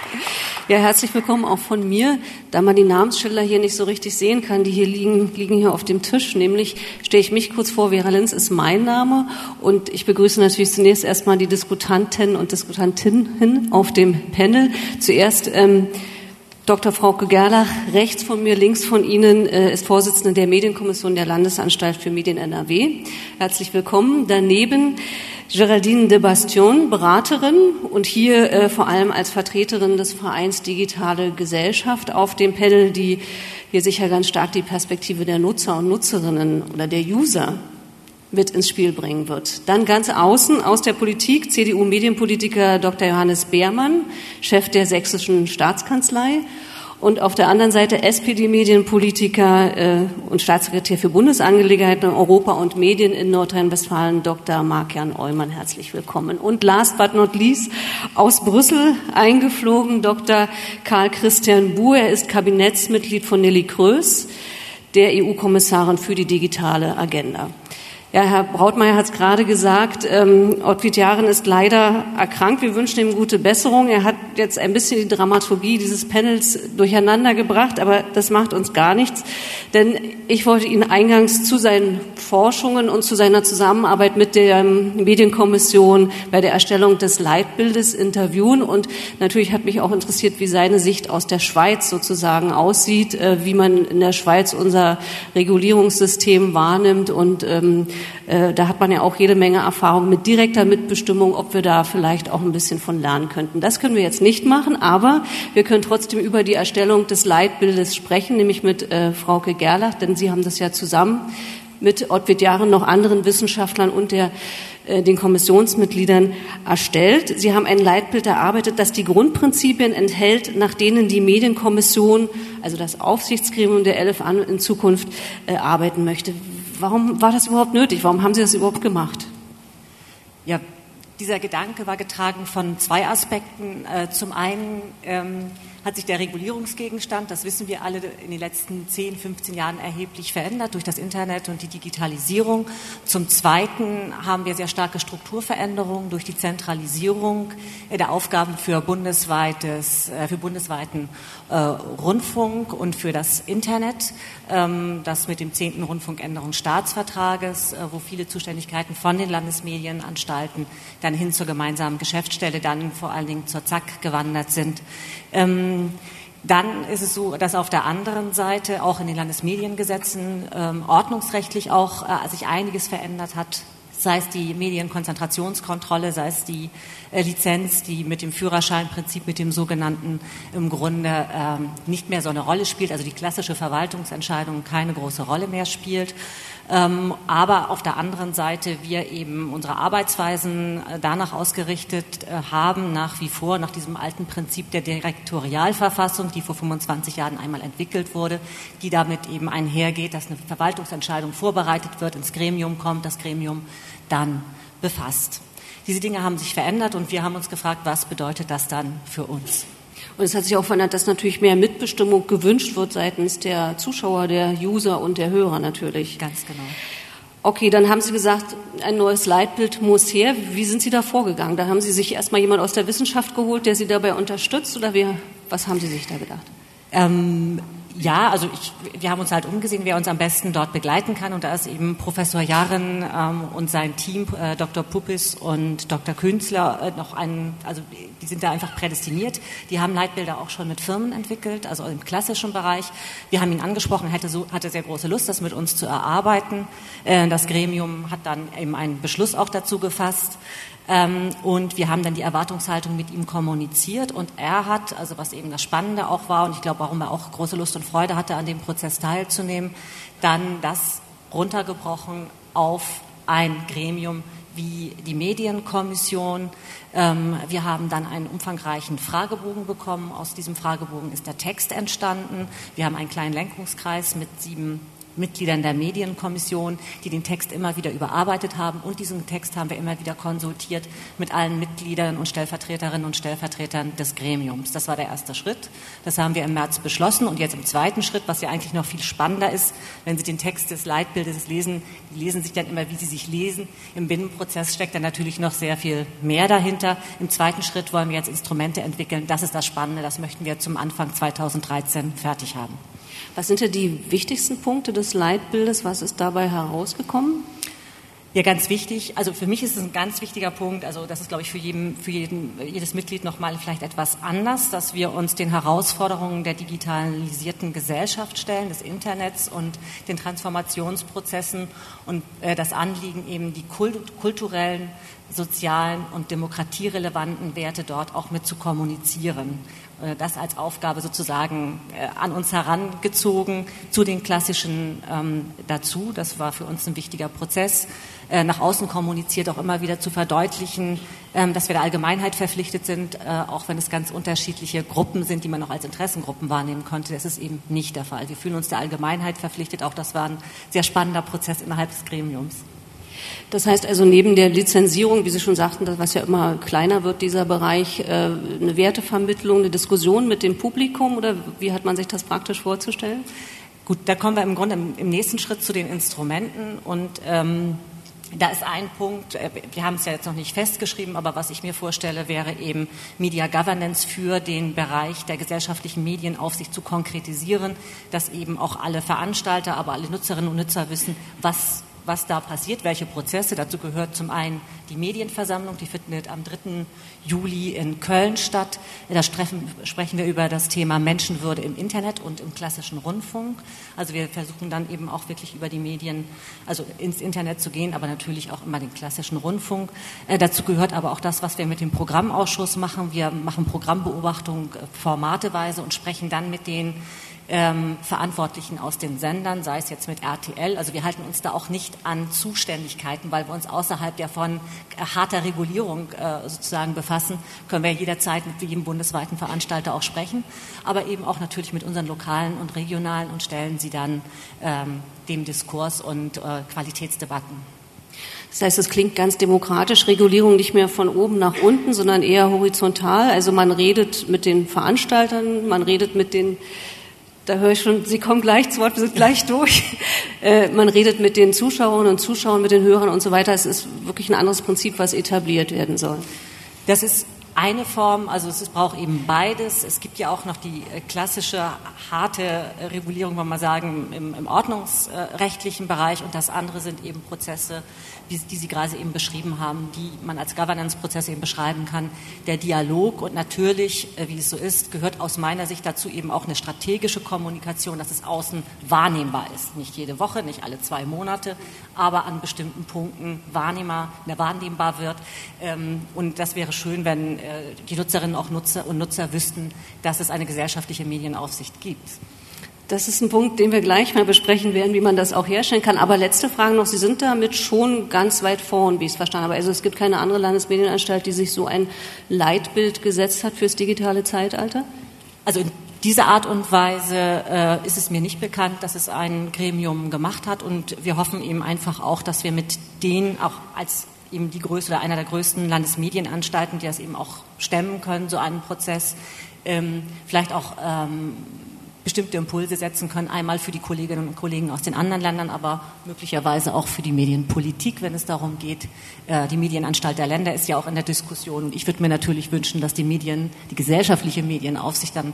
Ja, herzlich willkommen auch von mir. Da man die Namensschilder hier nicht so richtig sehen kann, die hier liegen hier auf dem Tisch, nämlich stelle ich mich kurz vor, Vera Linz ist mein Name und ich begrüße natürlich zunächst erstmal die Diskutanten und Diskutantinnen auf dem Panel. Zuerst Dr. Frauke Gerlach, rechts von mir, links von Ihnen ist Vorsitzende der Medienkommission der Landesanstalt für Medien NRW. Herzlich willkommen. Daneben Geraldine de Bastion, Beraterin und hier vor allem als Vertreterin des Vereins Digitale Gesellschaft auf dem Panel, die hier sicher ganz stark die Perspektive der Nutzer und Nutzerinnen oder der User mit ins Spiel bringen wird. Dann ganz außen aus der Politik CDU-Medienpolitiker Dr. Johannes Beermann, Chef der Sächsischen Staatskanzlei. Und auf der anderen Seite SPD-Medienpolitiker und Staatssekretär für Bundesangelegenheiten, Europa und Medien in Nordrhein-Westfalen, Dr. Marc-Jan Eumann. Herzlich willkommen. Und last but not least aus Brüssel eingeflogen, Dr. Karl Christian Buhr. Er ist Kabinettsmitglied von Neelie Kroes, der EU-Kommissarin für die digitale Agenda. Ja, Herr Brautmeier hat es gerade gesagt, Ottfried Jaren ist leider erkrankt. Wir wünschen ihm gute Besserung. Er hat jetzt ein bisschen die Dramaturgie dieses Panels durcheinander gebracht, aber das macht uns gar nichts. Denn ich wollte ihn eingangs zu seinen Forschungen und zu seiner Zusammenarbeit mit der Medienkommission bei der Erstellung des Leitbildes interviewen. Und natürlich hat mich auch interessiert, wie seine Sicht aus der Schweiz sozusagen aussieht, wie man in der Schweiz unser Regulierungssystem wahrnimmt und da hat man ja auch jede Menge Erfahrung mit direkter Mitbestimmung, ob wir da vielleicht auch ein bisschen von lernen könnten. Das können wir jetzt nicht machen, aber wir können trotzdem über die Erstellung des Leitbildes sprechen, nämlich mit Frauke Gerlach, denn Sie haben das ja zusammen mit Ottfried Jaren, noch anderen Wissenschaftlern und den Kommissionsmitgliedern erstellt. Sie haben ein Leitbild erarbeitet, das die Grundprinzipien enthält, nach denen die Medienkommission, also das Aufsichtsgremium der LFA in Zukunft arbeiten möchte. Warum war das überhaupt nötig? Warum haben Sie das überhaupt gemacht? Ja, dieser Gedanke war getragen von zwei Aspekten. Zum einen hat sich der Regulierungsgegenstand, das wissen wir alle, in den letzten 10, 15 Jahren erheblich verändert durch das Internet und die Digitalisierung. Zum Zweiten haben wir sehr starke Strukturveränderungen durch die Zentralisierung der Aufgaben für bundesweiten Rundfunk und für das Internet, das mit dem 10. Rundfunkänderungsstaatsvertrages, wo viele Zuständigkeiten von den Landesmedienanstalten dann hin zur gemeinsamen Geschäftsstelle, dann vor allen Dingen zur ZAK gewandert sind. Dann ist es so, dass auf der anderen Seite auch in den Landesmediengesetzen ordnungsrechtlich auch sich einiges verändert hat, sei es die Medienkonzentrationskontrolle, sei es die Lizenz, die mit dem Führerscheinprinzip, mit dem sogenannten im Grunde nicht mehr so eine Rolle spielt, also die klassische Verwaltungsentscheidung keine große Rolle mehr spielt. Aber auf der anderen Seite wir eben unsere Arbeitsweisen danach ausgerichtet haben, nach wie vor nach diesem alten Prinzip der Direktorialverfassung, die vor 25 Jahren einmal entwickelt wurde, die damit eben einhergeht, dass eine Verwaltungsentscheidung vorbereitet wird, ins Gremium kommt, das Gremium dann befasst. Diese Dinge haben sich verändert und wir haben uns gefragt, was bedeutet das dann für uns? Und es hat sich auch verändert, dass natürlich mehr Mitbestimmung gewünscht wird seitens der Zuschauer, der User und der Hörer natürlich. Ganz genau. Okay, dann haben Sie gesagt, ein neues Leitbild muss her. Wie sind Sie da vorgegangen? Da haben Sie sich erstmal jemand aus der Wissenschaft geholt, der Sie dabei unterstützt, oder was haben Sie sich da gedacht? Ja, also wir haben uns halt umgesehen, wer uns am besten dort begleiten kann. Und da ist eben Professor Jaren und sein Team, Dr. Puppis und Dr. Künzler, also die sind da einfach prädestiniert. Die haben Leitbilder auch schon mit Firmen entwickelt, also im klassischen Bereich. Wir haben ihn angesprochen, hatte sehr große Lust, das mit uns zu erarbeiten. Das Gremium hat dann eben einen Beschluss auch dazu gefasst. Und wir haben dann die Erwartungshaltung mit ihm kommuniziert und er hat, also was eben das Spannende auch war und ich glaube, warum er auch große Lust und Freude hatte, an dem Prozess teilzunehmen, dann das runtergebrochen auf ein Gremium wie die Medienkommission. Wir haben dann einen umfangreichen Fragebogen bekommen. Aus diesem Fragebogen ist der Text entstanden. Wir haben einen kleinen Lenkungskreis mit 7 Mitgliedern der Medienkommission, die den Text immer wieder überarbeitet haben. Und diesen Text haben wir immer wieder konsultiert mit allen Mitgliedern und Stellvertreterinnen und Stellvertretern des Gremiums. Das war der erste Schritt. Das haben wir im März beschlossen. Und jetzt im zweiten Schritt, was ja eigentlich noch viel spannender ist, wenn Sie den Text des Leitbildes lesen, die lesen sich dann immer, wie sie sich lesen. Im Binnenprozess steckt dann natürlich noch sehr viel mehr dahinter. Im zweiten Schritt wollen wir jetzt Instrumente entwickeln. Das ist das Spannende. Das möchten wir zum Anfang 2013 fertig haben. Was sind denn die wichtigsten Punkte des Leitbildes? Was ist dabei herausgekommen? Ja, ganz wichtig. Also für mich ist es ein ganz wichtiger Punkt. Also das ist, glaube ich, für jedes Mitglied nochmal vielleicht etwas anders, dass wir uns den Herausforderungen der digitalisierten Gesellschaft stellen, des Internets und den Transformationsprozessen und das Anliegen eben die kulturellen, sozialen und demokratierelevanten Werte dort auch mit zu kommunizieren. Das als Aufgabe sozusagen an uns herangezogen, zu den klassischen dazu. Das war für uns ein wichtiger Prozess. Nach außen kommuniziert auch immer wieder zu verdeutlichen, dass wir der Allgemeinheit verpflichtet sind, auch wenn es ganz unterschiedliche Gruppen sind, die man noch als Interessengruppen wahrnehmen könnte. Das ist eben nicht der Fall. Wir fühlen uns der Allgemeinheit verpflichtet. Auch das war ein sehr spannender Prozess innerhalb des Gremiums. Das heißt also neben der Lizenzierung, wie Sie schon sagten, was ja immer kleiner wird, dieser Bereich, eine Wertevermittlung, eine Diskussion mit dem Publikum, oder wie hat man sich das praktisch vorzustellen? Gut, da kommen wir im Grunde im nächsten Schritt zu den Instrumenten und da ist ein Punkt, wir haben es ja jetzt noch nicht festgeschrieben, aber was ich mir vorstelle, wäre eben Media Governance für den Bereich der gesellschaftlichen Medienaufsicht zu konkretisieren, dass eben auch alle Veranstalter, aber alle Nutzerinnen und Nutzer wissen, was da passiert, welche Prozesse. Dazu gehört zum einen die Medienversammlung, die findet am 3. Juli in Köln statt. Da sprechen wir über das Thema Menschenwürde im Internet und im klassischen Rundfunk. Also wir versuchen dann eben auch wirklich über die Medien, also ins Internet zu gehen, aber natürlich auch immer den klassischen Rundfunk. Dazu gehört aber auch das, was wir mit dem Programmausschuss machen. Wir machen Programmbeobachtung formateweise und sprechen dann mit den Verantwortlichen aus den Sendern, sei es jetzt mit RTL. Also wir halten uns da auch nicht an Zuständigkeiten, weil wir uns außerhalb der von harter Regulierung sozusagen befassen, können wir jederzeit mit jedem bundesweiten Veranstalter auch sprechen, aber eben auch natürlich mit unseren lokalen und regionalen und stellen sie dann dem Diskurs und Qualitätsdebatten. Das heißt, es klingt ganz demokratisch, Regulierung nicht mehr von oben nach unten, sondern eher horizontal. Also man redet mit den Veranstaltern, man redet mit den, da höre ich schon, Sie kommen gleich zu Wort, wir sind gleich durch. Man redet mit den Zuschauerinnen und Zuschauern, mit den Hörern und so weiter. Es ist wirklich ein anderes Prinzip, was etabliert werden soll. Das ist eine Form, also es braucht eben beides. Es gibt ja auch noch die klassische harte Regulierung, wollen wir mal sagen, im ordnungsrechtlichen Bereich, und das andere sind eben Prozesse, die Sie gerade eben beschrieben haben, die man als Governance-Prozesse eben beschreiben kann. Der Dialog, und natürlich, wie es so ist, gehört aus meiner Sicht dazu eben auch eine strategische Kommunikation, dass es außen wahrnehmbar ist. Nicht jede Woche, nicht alle 2 Monate, aber an bestimmten Punkten wahrnehmbar wird. Und das wäre schön, wenn die Nutzerinnen und Nutzer wüssten, dass es eine gesellschaftliche Medienaufsicht gibt. Das ist ein Punkt, den wir gleich mal besprechen werden, wie man das auch herstellen kann. Aber letzte Frage noch, Sie sind damit schon ganz weit vorn, wie ich es verstanden habe. Also es gibt keine andere Landesmedienanstalt, die sich so ein Leitbild gesetzt hat fürs digitale Zeitalter? Also in dieser Art und Weise ist es mir nicht bekannt, dass es ein Gremium gemacht hat, und wir hoffen eben einfach auch, dass wir mit denen auch als eben die größte oder einer der größten Landesmedienanstalten, die das eben auch stemmen können, so einen Prozess, vielleicht auch bestimmte Impulse setzen können, einmal für die Kolleginnen und Kollegen aus den anderen Ländern, aber möglicherweise auch für die Medienpolitik, wenn es darum geht. Die Medienanstalt der Länder ist ja auch in der Diskussion, und ich würde mir natürlich wünschen, dass die gesellschaftliche Medienaufsicht dann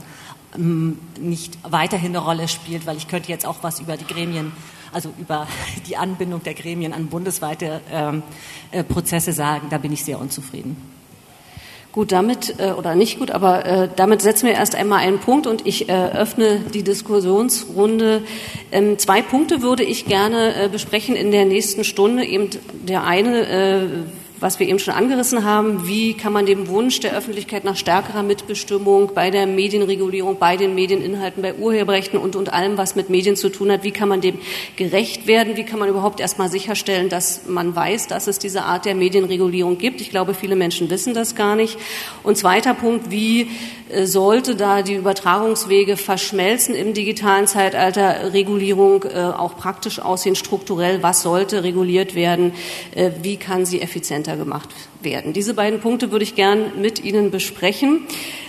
nicht weiterhin eine Rolle spielt, weil ich könnte jetzt auch was über die Gremien, also über die Anbindung der Gremien an bundesweite Prozesse sagen. Da bin ich sehr unzufrieden. Gut, damit, oder nicht gut, aber damit setzen wir erst einmal einen Punkt, und ich öffne die Diskussionsrunde. 2 Punkte würde ich gerne besprechen in der nächsten Stunde. Eben der eine, was wir eben schon angerissen haben, wie kann man dem Wunsch der Öffentlichkeit nach stärkerer Mitbestimmung bei der Medienregulierung, bei den Medieninhalten, bei Urheberrechten und allem, was mit Medien zu tun hat, wie kann man dem gerecht werden, wie kann man überhaupt erstmal sicherstellen, dass man weiß, dass es diese Art der Medienregulierung gibt. Ich glaube, viele Menschen wissen das gar nicht. Und zweiter Punkt, wie sollte da die Übertragungswege verschmelzen im digitalen Zeitalter, Regulierung auch praktisch aussehen, strukturell, was sollte reguliert werden, wie kann sie effizienter gemacht werden. Diese beiden Punkte würde ich gern mit Ihnen besprechen.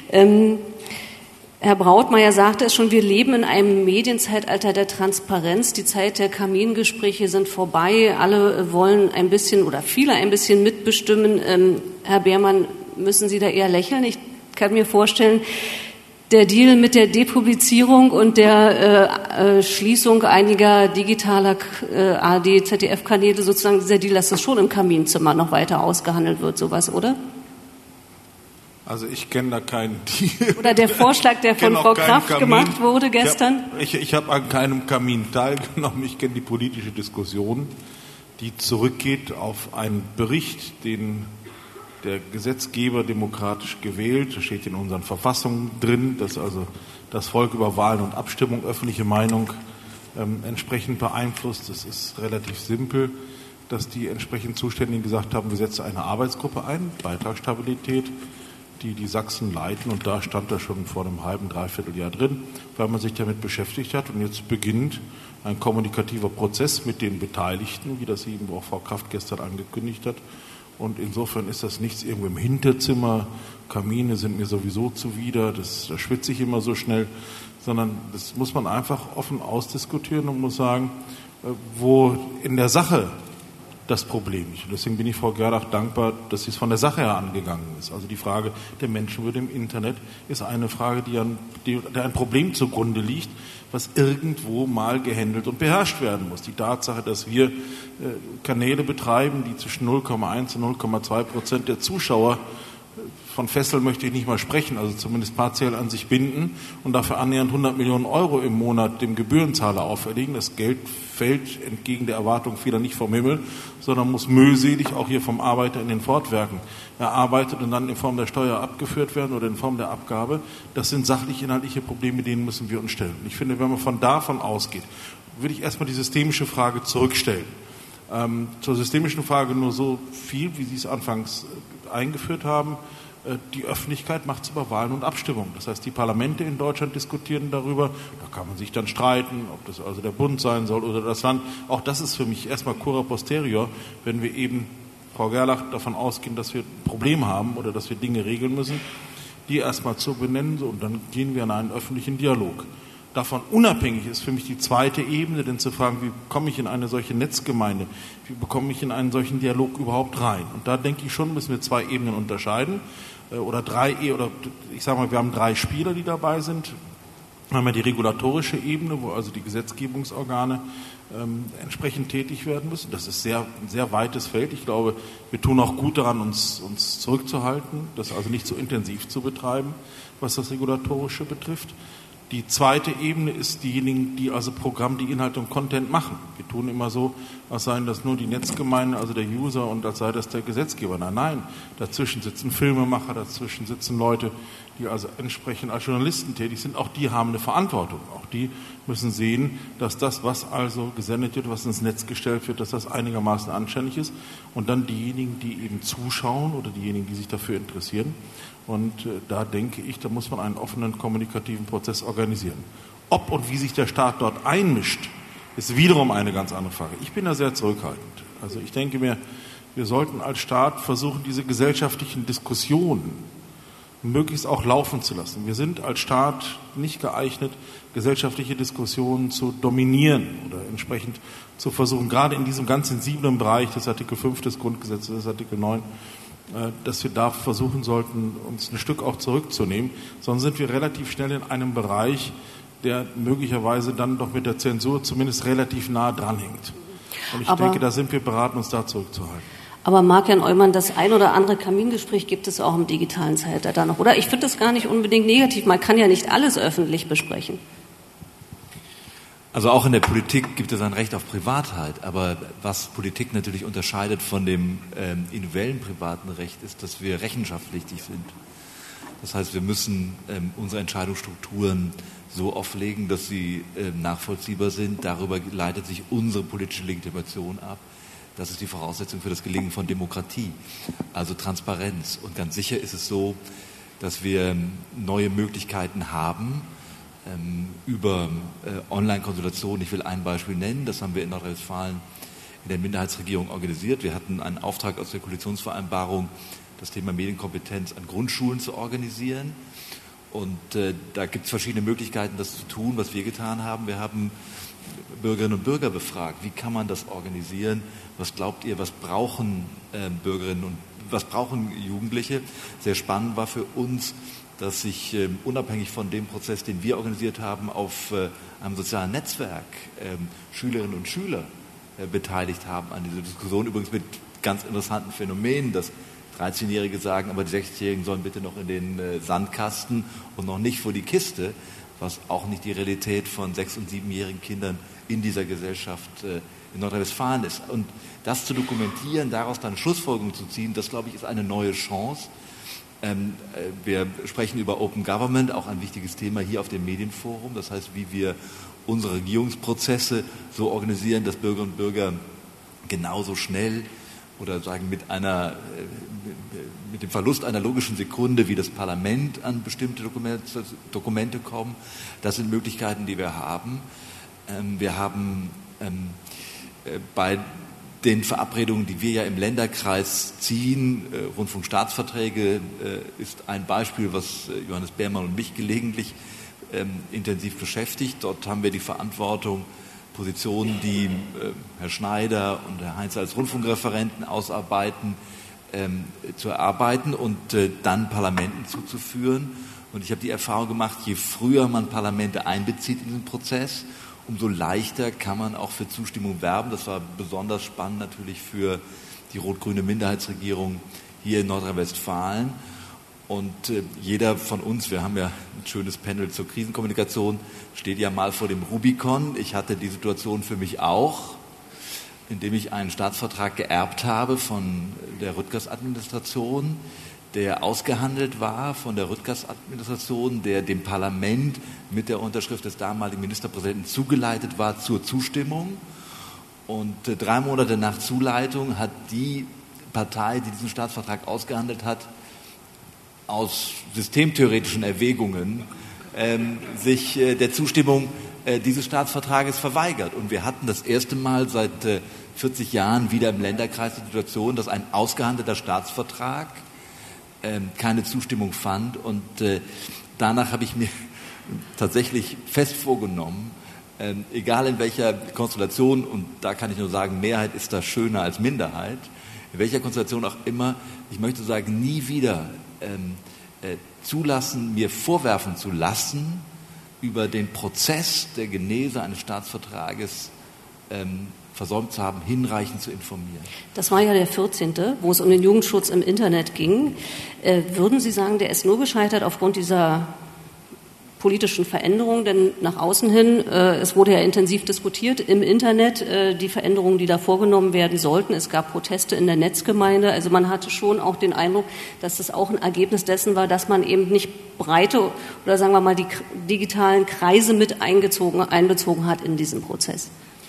Herr Brautmeier sagte es schon, wir leben in einem Medienzeitalter der Transparenz. Die Zeit der Kamingespräche sind vorbei. Alle wollen ein bisschen oder viele ein bisschen mitbestimmen. Herr Beermann, müssen Sie da eher lächeln? Ich kann mir vorstellen, der Deal mit der Depublizierung und der Schließung einiger digitaler ARD, ZDF-Kanäle, sozusagen dieser Deal, dass das schon im Kaminzimmer noch weiter ausgehandelt wird, sowas, oder? Also ich kenne da keinen Deal. Oder der Vorschlag, der von Frau Kraft gemacht wurde gestern? Ich hab an keinem Kamin teilgenommen. Ich kenne die politische Diskussion, die zurückgeht auf einen Bericht, den der Gesetzgeber demokratisch gewählt, das steht in unseren Verfassungen drin, dass also das Volk über Wahlen und Abstimmung öffentliche Meinung entsprechend beeinflusst. Es ist relativ simpel, dass die entsprechend Zuständigen gesagt haben, wir setzen eine Arbeitsgruppe ein, Beitragsstabilität, die Sachsen leiten, und da stand das schon vor einem halben, dreiviertel Jahr drin, weil man sich damit beschäftigt hat, und jetzt beginnt ein kommunikativer Prozess mit den Beteiligten, wie das eben auch Frau Kraft gestern angekündigt hat. Und insofern ist das nichts irgendwo im Hinterzimmer, Kamine sind mir sowieso zuwider, da schwitze ich immer so schnell, sondern das muss man einfach offen ausdiskutieren und muss sagen, wo in der Sache das Problem ist. Und deswegen bin ich Frau Gerlach dankbar, dass sie es von der Sache her angegangen ist. Also die Frage der Menschenwürde im Internet ist eine Frage, der ein Problem zugrunde liegt, was irgendwo mal gehandelt und beherrscht werden muss. Die Tatsache, dass wir Kanäle betreiben, die zwischen 0,1 und 0,2% der Zuschauer, von Fesseln möchte ich nicht mal sprechen, also zumindest partiell an sich binden und dafür annähernd 100 Millionen Euro im Monat dem Gebührenzahler auferlegen. Das Geld fällt entgegen der Erwartung vieler nicht vom Himmel, sondern muss mühselig auch hier vom Arbeiter in den Fortwerken erarbeitet und dann in Form der Steuer abgeführt werden oder in Form der Abgabe. Das sind sachlich-inhaltliche Probleme, denen müssen wir uns stellen. Ich finde, wenn man davon ausgeht, würde ich erstmal die systemische Frage zurückstellen. Zur systemischen Frage nur so viel, wie Sie es anfangs eingeführt haben. Die Öffentlichkeit macht es über Wahlen und Abstimmungen. Das heißt, die Parlamente in Deutschland diskutieren darüber. Da kann man sich dann streiten, ob das also der Bund sein soll oder das Land. Auch das ist für mich erstmal cura posterior, wenn wir eben, Frau Gerlach, davon ausgehen, dass wir ein Problem haben oder dass wir Dinge regeln müssen, die erstmal zu benennen. Und dann gehen wir in einen öffentlichen Dialog. Davon unabhängig ist für mich die zweite Ebene, denn zu fragen, wie komme ich in eine solche Netzgemeinde, wie bekomme ich in einen solchen Dialog überhaupt rein? Und da denke ich schon, müssen wir zwei Ebenen unterscheiden. Oder ich sage mal, wir haben 3 Spieler, die dabei sind. Wir haben ja die regulatorische Ebene, wo also die Gesetzgebungsorgane entsprechend tätig werden müssen. Das ist ein sehr weites Feld. Ich glaube, wir tun auch gut daran, uns zurückzuhalten, das also nicht so intensiv zu betreiben, was das Regulatorische betrifft. Die zweite Ebene ist diejenigen, die also Programm, die Inhalte und Content machen. Wir tun immer so, als seien das nur die Netzgemeinde, also der User, und als sei das der Gesetzgeber. Nein, dazwischen sitzen Filmemacher, dazwischen sitzen Leute, die also entsprechend als Journalisten tätig sind. Auch die haben eine Verantwortung. Auch die müssen sehen, dass das, was also gesendet wird, was ins Netz gestellt wird, dass das einigermaßen anständig ist. Und dann diejenigen, die eben zuschauen oder diejenigen, die sich dafür interessieren. Und da denke ich, da muss man einen offenen kommunikativen Prozess organisieren. Ob und wie sich der Staat dort einmischt, ist wiederum eine ganz andere Frage. Ich bin da sehr zurückhaltend. Also ich denke mir, wir sollten als Staat versuchen, diese gesellschaftlichen Diskussionen möglichst auch laufen zu lassen. Wir sind als Staat nicht geeignet, gesellschaftliche Diskussionen zu dominieren oder entsprechend zu versuchen, gerade in diesem ganz sensiblen Bereich des Artikel 5 des Grundgesetzes, des Artikel 9, dass wir da versuchen sollten, uns ein Stück auch zurückzunehmen. Sonst sind wir relativ schnell in einem Bereich, der möglicherweise dann doch mit der Zensur zumindest relativ nah dranhängt. Und ich denke, da sind wir beraten, uns da zurückzuhalten. Aber Marc-Jan Eumann, das ein oder andere Kamingespräch gibt es auch im digitalen Zeitalter noch, oder? Ich finde das gar nicht unbedingt negativ. Man kann ja nicht alles öffentlich besprechen. Also auch in der Politik gibt es ein Recht auf Privatheit, aber was Politik natürlich unterscheidet von dem individuellen privaten Recht ist, dass wir rechenschaftspflichtig sind. Das heißt, wir müssen unsere Entscheidungsstrukturen so offlegen, dass sie nachvollziehbar sind. Darüber leitet sich unsere politische Legitimation ab. Das ist die Voraussetzung für das Gelingen von Demokratie, also Transparenz. Und ganz sicher ist es so, dass wir neue Möglichkeiten haben, über Online-Konsultationen. Ich will ein Beispiel nennen, das haben wir in Nordrhein-Westfalen in der Minderheitsregierung organisiert. Wir hatten einen Auftrag aus der Koalitionsvereinbarung, das Thema Medienkompetenz an Grundschulen zu organisieren. Und da gibt es verschiedene Möglichkeiten, das zu tun, was wir getan haben. Wir haben Bürgerinnen und Bürger befragt, wie kann man das organisieren? Was glaubt ihr, was brauchen Bürgerinnen und was brauchen Jugendliche? Sehr spannend war für uns, dass sich unabhängig von dem Prozess, den wir organisiert haben, auf einem sozialen Netzwerk Schülerinnen und Schüler beteiligt haben an dieser Diskussion. Übrigens mit ganz interessanten Phänomenen, dass 13-Jährige sagen, aber die 16-Jährigen sollen bitte noch in den Sandkasten und noch nicht vor die Kiste, was auch nicht die Realität von 6- und 7-jährigen Kindern in dieser Gesellschaft in Nordrhein-Westfalen ist. Und das zu dokumentieren, daraus dann Schlussfolgerungen zu ziehen, das, glaube ich, ist eine neue Chance. Wir sprechen über Open Government, auch ein wichtiges Thema hier auf dem Medienforum. Das heißt, wie wir unsere Regierungsprozesse so organisieren, dass Bürgerinnen und Bürger genauso schnell oder sagen mit dem Verlust einer logischen Sekunde wie das Parlament an bestimmte Dokumente kommen. Das sind Möglichkeiten, die wir haben. Wir haben bei den Verabredungen, die wir ja im Länderkreis ziehen, Rundfunkstaatsverträge ist ein Beispiel, was Johannes Beermann und mich gelegentlich intensiv beschäftigt. Dort haben wir die Verantwortung, Positionen, die Herr Schneider und Herr Heinz als Rundfunkreferenten ausarbeiten, zu erarbeiten und dann Parlamenten zuzuführen. Und ich habe die Erfahrung gemacht, je früher man Parlamente einbezieht in diesen Prozess, umso leichter kann man auch für Zustimmung werben. Das war besonders spannend natürlich für die rot-grüne Minderheitsregierung hier in Nordrhein-Westfalen. Und jeder von uns, wir haben ja ein schönes Panel zur Krisenkommunikation, steht ja mal vor dem Rubikon. Ich hatte die Situation für mich auch, indem ich einen Staatsvertrag geerbt habe von der Rüttgers-Administration, der ausgehandelt war von der Rüttgers-Administration, der dem Parlament mit der Unterschrift des damaligen Ministerpräsidenten zugeleitet war zur Zustimmung. Und 3 Monate nach Zuleitung hat die Partei, die diesen Staatsvertrag ausgehandelt hat, aus systemtheoretischen Erwägungen sich der Zustimmung dieses Staatsvertrages verweigert. Und wir hatten das erste Mal seit 40 Jahren wieder im Länderkreis die Situation, dass ein ausgehandelter Staatsvertrag keine Zustimmung fand. Und danach habe ich mir tatsächlich fest vorgenommen, egal in welcher Konstellation, und da kann ich nur sagen, Mehrheit ist da schöner als Minderheit, in welcher Konstellation auch immer, ich möchte sagen, nie wieder mir vorwerfen zu lassen, über den Prozess der Genese eines Staatsvertrages versäumt zu haben, hinreichend zu informieren. Das war ja der 14., wo es um den Jugendschutz im Internet ging. Würden Sie sagen, der ist nur gescheitert aufgrund dieser politischen Veränderungen? Denn nach außen hin, es wurde ja intensiv diskutiert im Internet, die Veränderungen, die da vorgenommen werden sollten. Es gab Proteste in der Netzgemeinde. Also man hatte schon auch den Eindruck, dass das auch ein Ergebnis dessen war, dass man eben nicht breite oder sagen wir mal die digitalen Kreise mit einbezogen hat in diesen Prozess.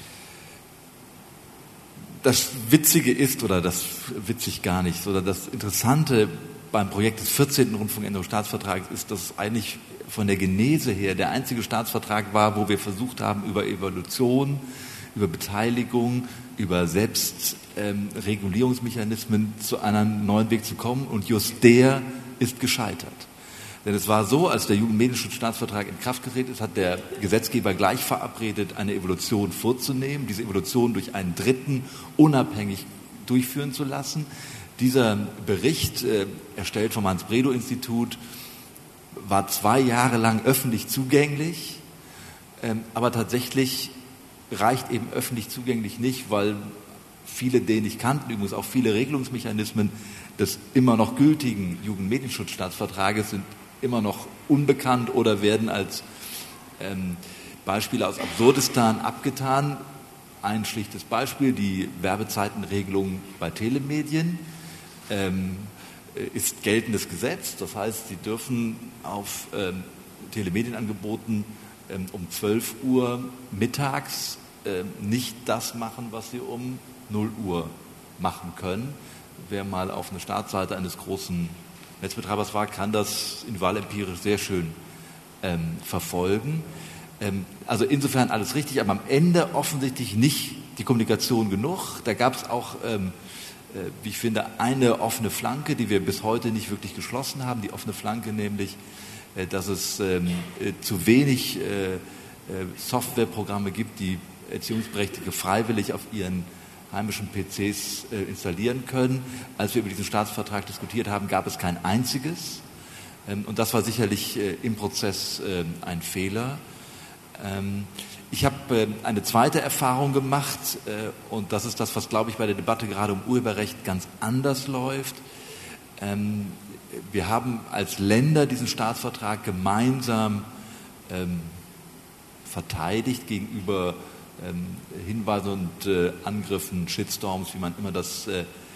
Das Witzige ist, oder das witzig gar nicht, sondern das Interessante beim Projekt des 14. Rundfunkänderungsstaatsvertrags ist, dass eigentlich von der Genese her der einzige Staatsvertrag war, wo wir versucht haben, über Evaluation, über Beteiligung, über Selbstregulierungsmechanismen zu einem neuen Weg zu kommen. Und just der ist gescheitert. Denn es war so, als der Jugendmedienschutzstaatsvertrag in Kraft getreten ist, hat der Gesetzgeber gleich verabredet, eine Evaluation vorzunehmen, diese Evaluation durch einen Dritten unabhängig durchführen zu lassen. Dieser Bericht, erstellt vom Hans-Bredow-Institut, war 2 Jahre lang öffentlich zugänglich, aber tatsächlich reicht eben öffentlich zugänglich nicht, weil viele den nicht kannten, übrigens auch viele Regelungsmechanismen des immer noch gültigen Jugendmedienschutzstaatsvertrages sind immer noch unbekannt oder werden als Beispiele aus Absurdistan abgetan. Ein schlichtes Beispiel, die Werbezeitenregelung bei Telemedien ist geltendes Gesetz. Das heißt, Sie dürfen auf Telemedienangeboten um 12 Uhr mittags nicht das machen, was Sie um 0 Uhr machen können. Wer mal auf eine Startseite eines großen Netzbetreibers war, kann das individualempirisch sehr schön verfolgen. Also insofern alles richtig, aber am Ende offensichtlich nicht die Kommunikation genug. Da gab es auch, wie ich finde, eine offene Flanke, die wir bis heute nicht wirklich geschlossen haben. Die offene Flanke nämlich, dass es zu wenig Softwareprogramme gibt, die Erziehungsberechtigte freiwillig auf ihren heimischen PCs installieren können. Als wir über diesen Staatsvertrag diskutiert haben, gab es kein einziges. Und das war sicherlich im Prozess ein Fehler. Ich habe eine zweite Erfahrung gemacht und das ist das, was, glaube ich, bei der Debatte gerade um Urheberrecht ganz anders läuft. Wir haben als Länder diesen Staatsvertrag gemeinsam verteidigt gegenüber Hinweisen und Angriffen, Shitstorms, wie man immer das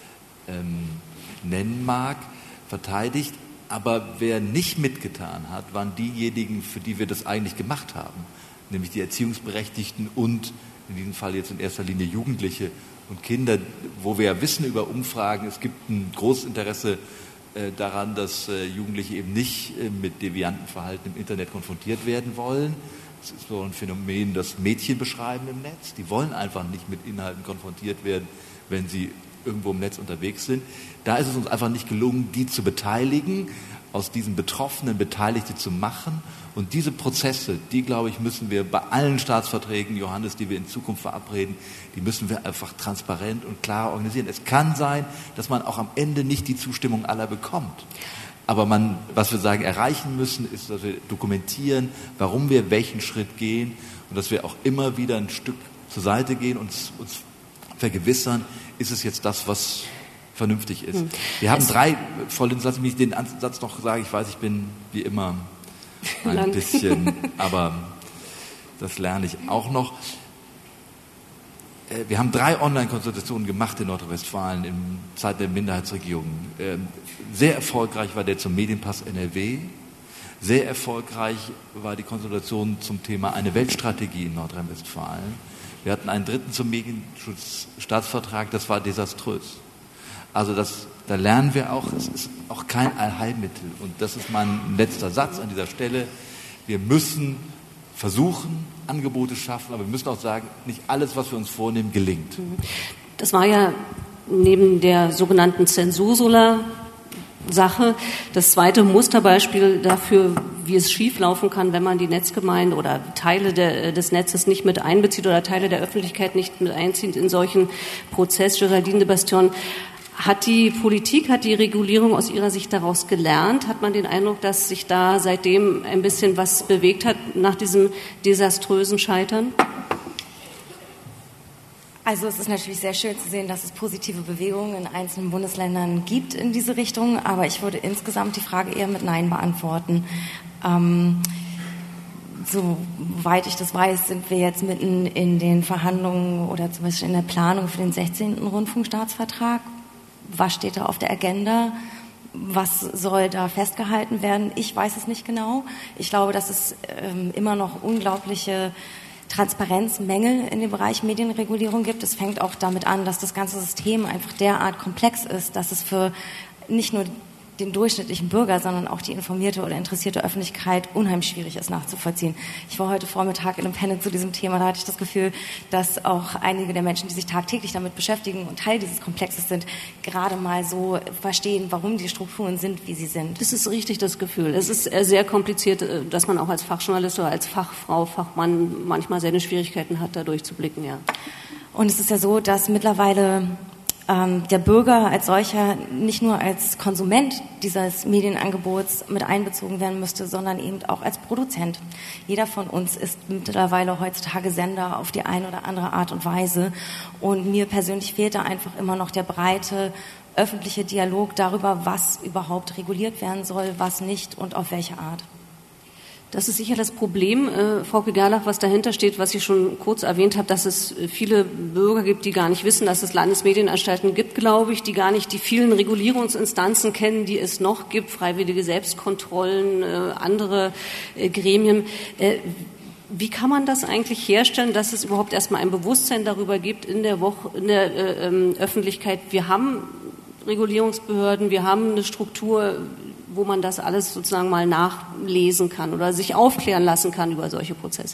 nennen mag, verteidigt. Aber wer nicht mitgetan hat, waren diejenigen, für die wir das eigentlich gemacht haben, nämlich die Erziehungsberechtigten und in diesem Fall jetzt in erster Linie Jugendliche und Kinder, wo wir ja wissen über Umfragen, es gibt ein großes Interesse daran, dass Jugendliche eben nicht mit deviantem Verhalten im Internet konfrontiert werden wollen. Das ist so ein Phänomen, das Mädchen beschreiben im Netz. Die wollen einfach nicht mit Inhalten konfrontiert werden, wenn sie irgendwo im Netz unterwegs sind. Da ist es uns einfach nicht gelungen, die zu beteiligen, aus diesen Betroffenen Beteiligte zu machen. Und diese Prozesse, die, glaube ich, müssen wir bei allen Staatsverträgen, Johannes, die wir in Zukunft verabreden, die müssen wir einfach transparent und klar organisieren. Es kann sein, dass man auch am Ende nicht die Zustimmung aller bekommt. Aber was wir sagen, erreichen müssen, ist, dass wir dokumentieren, warum wir welchen Schritt gehen und dass wir auch immer wieder ein Stück zur Seite gehen und uns vergewissern, ist es jetzt das, was vernünftig ist. Wir haben Frau Linz, lassen Sie mich den Satz noch sagen, ich weiß, ich bin wie immer ein bisschen, aber das lerne ich auch noch. Wir haben 3 Online-Konsultationen gemacht in Nordrhein-Westfalen in Zeit der Minderheitsregierung. Sehr erfolgreich war der zum Medienpass NRW. Sehr erfolgreich war die Konsultation zum Thema eine Weltstrategie in Nordrhein-Westfalen. Wir hatten einen dritten zum Medienschutzstaatsvertrag, das war desaströs. Also da lernen wir auch, es ist auch kein Allheilmittel. Und das ist mein letzter Satz an dieser Stelle. Wir müssen versuchen, Angebote schaffen, aber wir müssen auch sagen, nicht alles, was wir uns vornehmen, gelingt. Das war ja neben der sogenannten Zensursula Sache das zweite Musterbeispiel dafür, wie es schieflaufen kann, wenn man die Netzgemeinde oder Teile des Netzes nicht mit einbezieht oder Teile der Öffentlichkeit nicht mit einzieht in solchen Prozess. Géraldine de Bastion, hat die Politik, hat die Regulierung aus Ihrer Sicht daraus gelernt? Hat man den Eindruck, dass sich da seitdem ein bisschen was bewegt hat nach diesem desaströsen Scheitern? Also es ist natürlich sehr schön zu sehen, dass es positive Bewegungen in einzelnen Bundesländern gibt in diese Richtung, aber ich würde insgesamt die Frage eher mit Nein beantworten. Soweit ich das weiß, sind wir jetzt mitten in den Verhandlungen oder zum Beispiel in der Planung für den 16. Rundfunkstaatsvertrag. Was steht da auf der Agenda? Was soll da festgehalten werden? Ich weiß es nicht genau. Ich glaube, dass es immer noch unglaubliche Transparenzmängel in dem Bereich Medienregulierung gibt. Es fängt auch damit an, dass das ganze System einfach derart komplex ist, dass es für nicht nur den durchschnittlichen Bürger, sondern auch die informierte oder interessierte Öffentlichkeit unheimlich schwierig ist nachzuvollziehen. Ich war heute Vormittag in einem Panel zu diesem Thema, da hatte ich das Gefühl, dass auch einige der Menschen, die sich tagtäglich damit beschäftigen und Teil dieses Komplexes sind, gerade mal so verstehen, warum die Strukturen sind, wie sie sind. Das ist richtig, das Gefühl. Es ist sehr kompliziert, dass man auch als Fachjournalist oder als Fachfrau, Fachmann manchmal seine Schwierigkeiten hat, da durchzublicken, ja. Und es ist ja so, dass mittlerweile der Bürger als solcher nicht nur als Konsument dieses Medienangebots mit einbezogen werden müsste, sondern eben auch als Produzent. Jeder von uns ist mittlerweile heutzutage Sender auf die eine oder andere Art und Weise. Und mir persönlich fehlt da einfach immer noch der breite öffentliche Dialog darüber, was überhaupt reguliert werden soll, was nicht und auf welche Art. Das ist sicher das Problem, Frau Gerlach, was dahinter steht, was ich schon kurz erwähnt habe, dass es viele Bürger gibt, die gar nicht wissen, dass es Landesmedienanstalten gibt, glaube ich, die gar nicht die vielen Regulierungsinstanzen kennen, die es noch gibt, freiwillige Selbstkontrollen, andere Gremien. Wie kann man das eigentlich herstellen, dass es überhaupt erstmal ein Bewusstsein darüber gibt in der Öffentlichkeit? Wir haben Regulierungsbehörden, wir haben eine Struktur, wo man das alles sozusagen mal nachlesen kann oder sich aufklären lassen kann über solche Prozesse.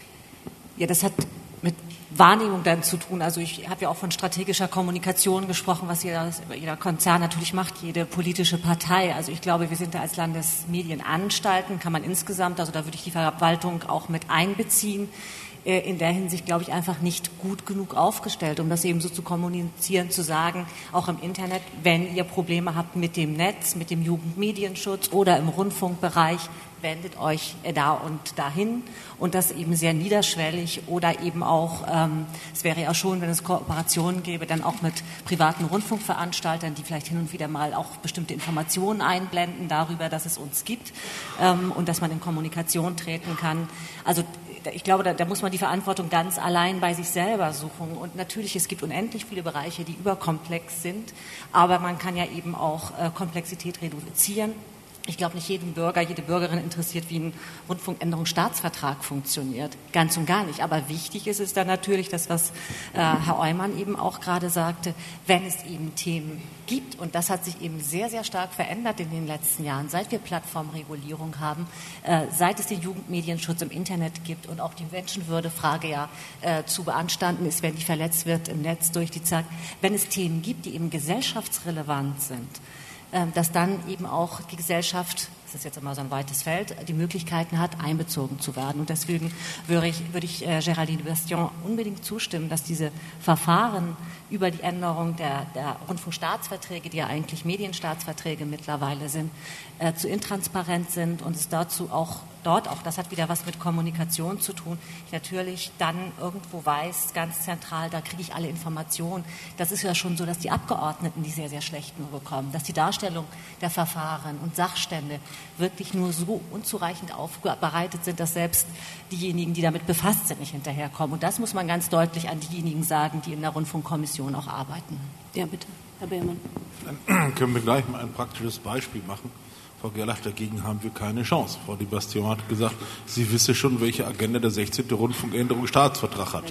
Ja, das hat mit Wahrnehmung dann zu tun. Also ich habe ja auch von strategischer Kommunikation gesprochen, was jeder Konzern natürlich macht, jede politische Partei. Also ich glaube, wir sind da als Landesmedienanstalten, kann man insgesamt, also da würde ich die Verwaltung auch mit einbeziehen, in der Hinsicht, glaube ich, einfach nicht gut genug aufgestellt, um das eben so zu kommunizieren, zu sagen, auch im Internet, wenn ihr Probleme habt mit dem Netz, mit dem Jugendmedienschutz oder im Rundfunkbereich, wendet euch da und dahin und das eben sehr niederschwellig oder eben auch, es wäre ja schon, wenn es Kooperationen gäbe, dann auch mit privaten Rundfunkveranstaltern, die vielleicht hin und wieder mal auch bestimmte Informationen einblenden darüber, dass es uns gibt und dass man in Kommunikation treten kann. Also ich glaube, da muss man die Verantwortung ganz allein bei sich selber suchen. Und natürlich, es gibt unendlich viele Bereiche, die überkomplex sind, aber man kann ja eben auch Komplexität reduzieren. Ich glaube, nicht jeden Bürger, jede Bürgerin interessiert, wie ein Rundfunkänderungsstaatsvertrag funktioniert. Ganz und gar nicht. Aber wichtig ist es dann natürlich, das, was Herr Eumann eben auch gerade sagte, wenn es eben Themen gibt, und das hat sich eben sehr, sehr stark verändert in den letzten Jahren, seit wir Plattformregulierung haben, seit es den Jugendmedienschutz im Internet gibt und auch die Menschenwürdefrage ja zu beanstanden ist, wenn die verletzt wird im Netz durch die ZAK. Wenn es Themen gibt, die eben gesellschaftsrelevant sind, dass dann eben auch die Gesellschaft, das ist jetzt immer so ein weites Feld, die Möglichkeiten hat, einbezogen zu werden. Und deswegen würde ich Géraldine Bastion unbedingt zustimmen, dass diese Verfahren über die Änderung der Rundfunkstaatsverträge, die ja eigentlich Medienstaatsverträge mittlerweile sind, zu intransparent sind und es dazu auch dort, auch das hat wieder was mit Kommunikation zu tun, ich natürlich dann irgendwo weiß, ganz zentral, da kriege ich alle Informationen. Das ist ja schon so, dass die Abgeordneten die sehr, sehr schlecht nur bekommen, dass die Darstellung der Verfahren und Sachstände wirklich nur so unzureichend aufbereitet sind, dass selbst diejenigen, die damit befasst sind, nicht hinterherkommen. Und das muss man ganz deutlich an diejenigen sagen, die in der Rundfunkkommission auch arbeiten. Ja, bitte, Herr Beermann. Dann können wir gleich mal ein praktisches Beispiel machen. Frau Gerlach, dagegen haben wir keine Chance. Frau de Bastion hat gesagt, sie wisse schon, welche Agenda der 16. Rundfunkänderungsstaatsvertrag hat.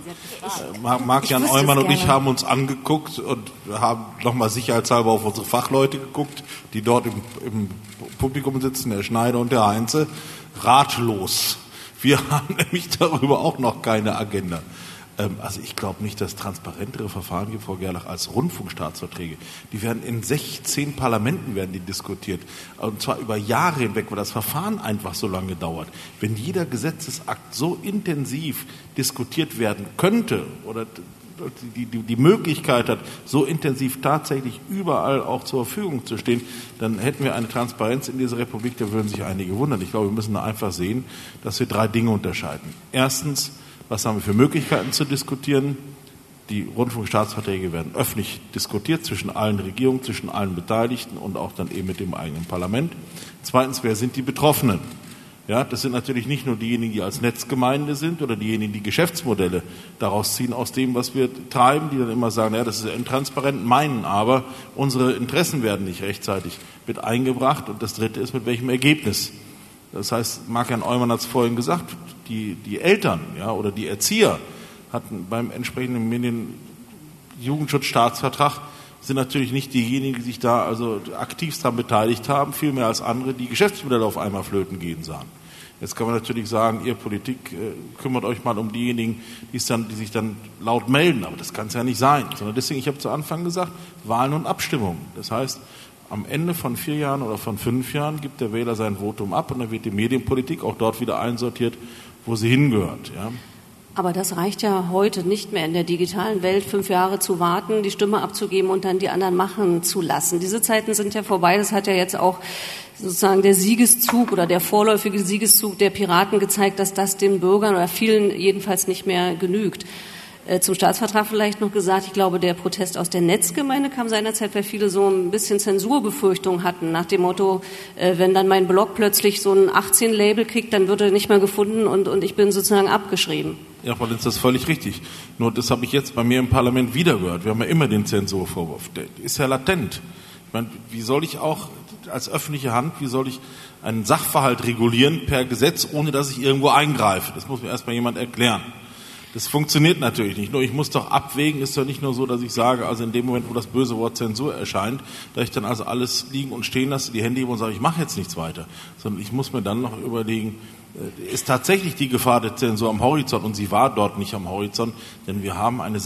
Marc-Jan Eumann und ich haben uns angeguckt und haben nochmal sicherheitshalber auf unsere Fachleute geguckt, die dort im Publikum sitzen, der Schneider und der Heinze, ratlos. Wir haben nämlich darüber auch noch keine Agenda. Also ich glaube nicht, dass es transparentere Verfahren gibt, Frau Gerlach, als Rundfunkstaatsverträge. Die werden in 16 Parlamenten werden die diskutiert. Und zwar über Jahre hinweg, weil das Verfahren einfach so lange dauert. Wenn jeder Gesetzesakt so intensiv diskutiert werden könnte oder die Möglichkeit hat, so intensiv tatsächlich überall auch zur Verfügung zu stehen, dann hätten wir eine Transparenz in dieser Republik, da würden sich einige wundern. Ich glaube, wir müssen einfach sehen, dass wir 3 Dinge unterscheiden. Erstens, was haben wir für Möglichkeiten zu diskutieren? Die Rundfunkstaatsverträge werden öffentlich diskutiert zwischen allen Regierungen, zwischen allen Beteiligten und auch dann eben mit dem eigenen Parlament. Zweitens, wer sind die Betroffenen? Ja, das sind natürlich nicht nur diejenigen, die als Netzgemeinde sind oder diejenigen, die Geschäftsmodelle daraus ziehen aus dem, was wir treiben, die dann immer sagen, ja, das ist intransparent, meinen aber, unsere Interessen werden nicht rechtzeitig mit eingebracht. Und das Dritte ist, mit welchem Ergebnis. Das heißt, Marc-Jan Eumann hat es vorhin gesagt, die Eltern, ja, oder die Erzieher hatten beim entsprechenden Medienjugendschutzstaatsvertrag sind natürlich nicht diejenigen, die sich da also aktivst daran beteiligt haben, viel mehr als andere, die Geschäftsmodelle auf einmal flöten gehen sahen. Jetzt kann man natürlich sagen, ihr Politik kümmert euch mal um diejenigen, die sich dann laut melden, aber das kann es ja nicht sein. Sondern deswegen, ich habe zu Anfang gesagt, Wahlen und Abstimmungen. Das heißt, am Ende von 4 Jahren oder von 5 Jahren gibt der Wähler sein Votum ab und dann wird die Medienpolitik auch dort wieder einsortiert, wo sie hingehört. Ja. Aber das reicht ja heute nicht mehr in der digitalen Welt, 5 Jahre zu warten, die Stimme abzugeben und dann die anderen machen zu lassen. Diese Zeiten sind ja vorbei. Das hat ja jetzt auch sozusagen der Siegeszug oder der vorläufige Siegeszug der Piraten gezeigt, dass das den Bürgern oder vielen jedenfalls nicht mehr genügt. Zum Staatsvertrag vielleicht noch gesagt, ich glaube, der Protest aus der Netzgemeinde kam seinerzeit, weil viele so ein bisschen Zensurbefürchtungen hatten, nach dem Motto, wenn dann mein Blog plötzlich so ein 18-Label kriegt, dann wird er nicht mehr gefunden und ich bin sozusagen abgeschrieben. Ja, Frau Lenz, das ist völlig richtig. Nur das habe ich jetzt bei mir im Parlament wieder gehört. Wir haben ja immer den Zensurvorwurf. Der ist ja latent. Ich meine, wie soll ich auch als öffentliche Hand, wie soll ich einen Sachverhalt regulieren per Gesetz, ohne dass ich irgendwo eingreife? Das muss mir erstmal jemand erklären. Das funktioniert natürlich nicht. Nur ich muss doch abwägen, ist doch nicht nur so, dass ich sage, also in dem Moment, wo das böse Wort Zensur erscheint, dass ich dann also alles liegen und stehen lasse, die Hände hebe und sage, ich mache jetzt nichts weiter. Sondern ich muss mir dann noch überlegen, ist tatsächlich die Gefahr der Zensur am Horizont, und sie war dort nicht am Horizont, denn wir haben einen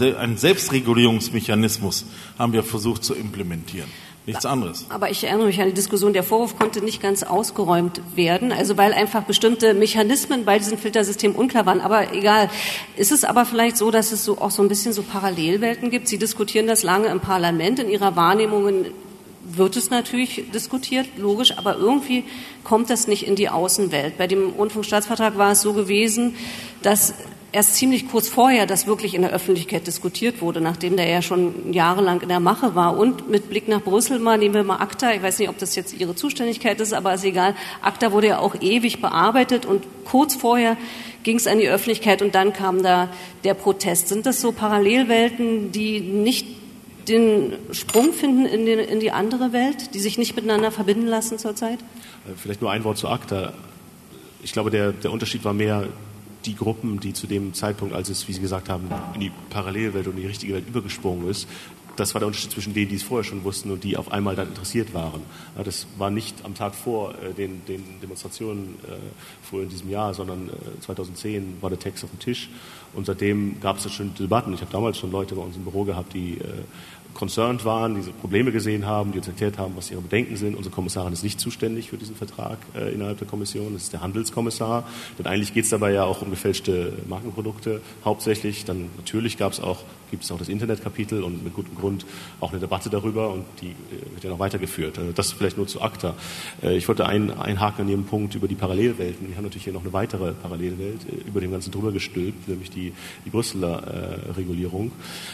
Selbstregulierungsmechanismus, haben wir versucht zu implementieren. Nichts anderes. Aber ich erinnere mich an die Diskussion, der Vorwurf konnte nicht ganz ausgeräumt werden, also weil einfach bestimmte Mechanismen bei diesem Filtersystem unklar waren. Aber egal, ist es aber vielleicht so, dass es so auch so ein bisschen so Parallelwelten gibt? Sie diskutieren das lange im Parlament, in Ihrer Wahrnehmung wird es natürlich diskutiert, logisch, aber irgendwie kommt das nicht in die Außenwelt. Bei dem Rundfunkstaatsvertrag war es so gewesen, dass erst ziemlich kurz vorher das wirklich in der Öffentlichkeit diskutiert wurde, nachdem der ja schon jahrelang in der Mache war. Und mit Blick nach Brüssel nehmen wir mal ACTA, ich weiß nicht, ob das jetzt Ihre Zuständigkeit ist, aber ist egal, ACTA wurde ja auch ewig bearbeitet und kurz vorher ging es an die Öffentlichkeit und dann kam da der Protest. Sind das so Parallelwelten, die nicht den Sprung finden in die andere Welt, die sich nicht miteinander verbinden lassen zurzeit? Vielleicht nur ein Wort zu ACTA. Ich glaube, der Unterschied war mehr die Gruppen, die zu dem Zeitpunkt, als es, wie Sie gesagt haben, in die Parallelwelt und in die richtige Welt übergesprungen ist, das war der Unterschied zwischen denen, die es vorher schon wussten und die auf einmal dann interessiert waren. Das war nicht am Tag vor den Demonstrationen vor in diesem Jahr, sondern 2010 war der Text auf dem Tisch und seitdem gab es schon Debatten. Ich habe damals schon Leute bei uns im Büro gehabt, die concerned waren, diese Probleme gesehen haben, die uns erklärt haben, was ihre Bedenken sind. Unsere Kommissarin ist nicht zuständig für diesen Vertrag innerhalb der Kommission, das ist der Handelskommissar. Denn eigentlich geht es dabei ja auch um gefälschte Markenprodukte hauptsächlich. Dann natürlich gibt es auch das Internetkapitel und mit gutem Grund auch eine Debatte darüber und die wird ja noch weitergeführt. Das vielleicht nur zu ACTA. Ich wollte einhaken an Ihrem Punkt über die Parallelwelten. Wir haben natürlich hier noch eine weitere Parallelwelt über dem Ganzen drüber gestülpt, nämlich die Brüsseler Regulierung.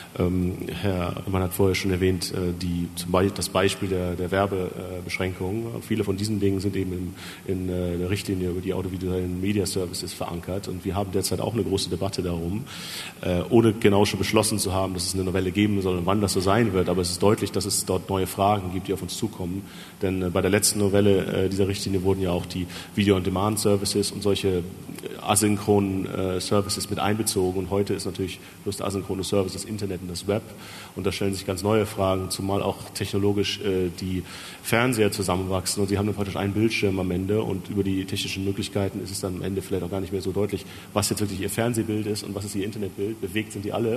Herr Mann hat vorher schon erwähnt, das Beispiel der Werbebeschränkung. Viele von diesen Dingen sind eben in der Richtlinie über die audiovisuellen Media Services verankert und wir haben derzeit auch eine große Debatte darum, ohne genau schon beschlossen zu haben, dass es eine Novelle geben soll und wann das so sein wird. Aber es ist deutlich, dass es dort neue Fragen gibt, die auf uns zukommen. Denn bei der letzten Novelle dieser Richtlinie wurden ja auch die Video-on-Demand-Services und solche asynchronen Services mit einbezogen. Und heute ist natürlich bloß der asynchrone Service das Internet und das Web. Und da stellen sich ganz neue Fragen, zumal auch technologisch die Fernseher zusammenwachsen. Und sie haben dann praktisch einen Bildschirm am Ende. Und über die technischen Möglichkeiten ist es dann am Ende vielleicht auch gar nicht mehr so deutlich, was jetzt wirklich ihr Fernsehbild ist und was ist ihr Internetbild. Bewegt sind die alle.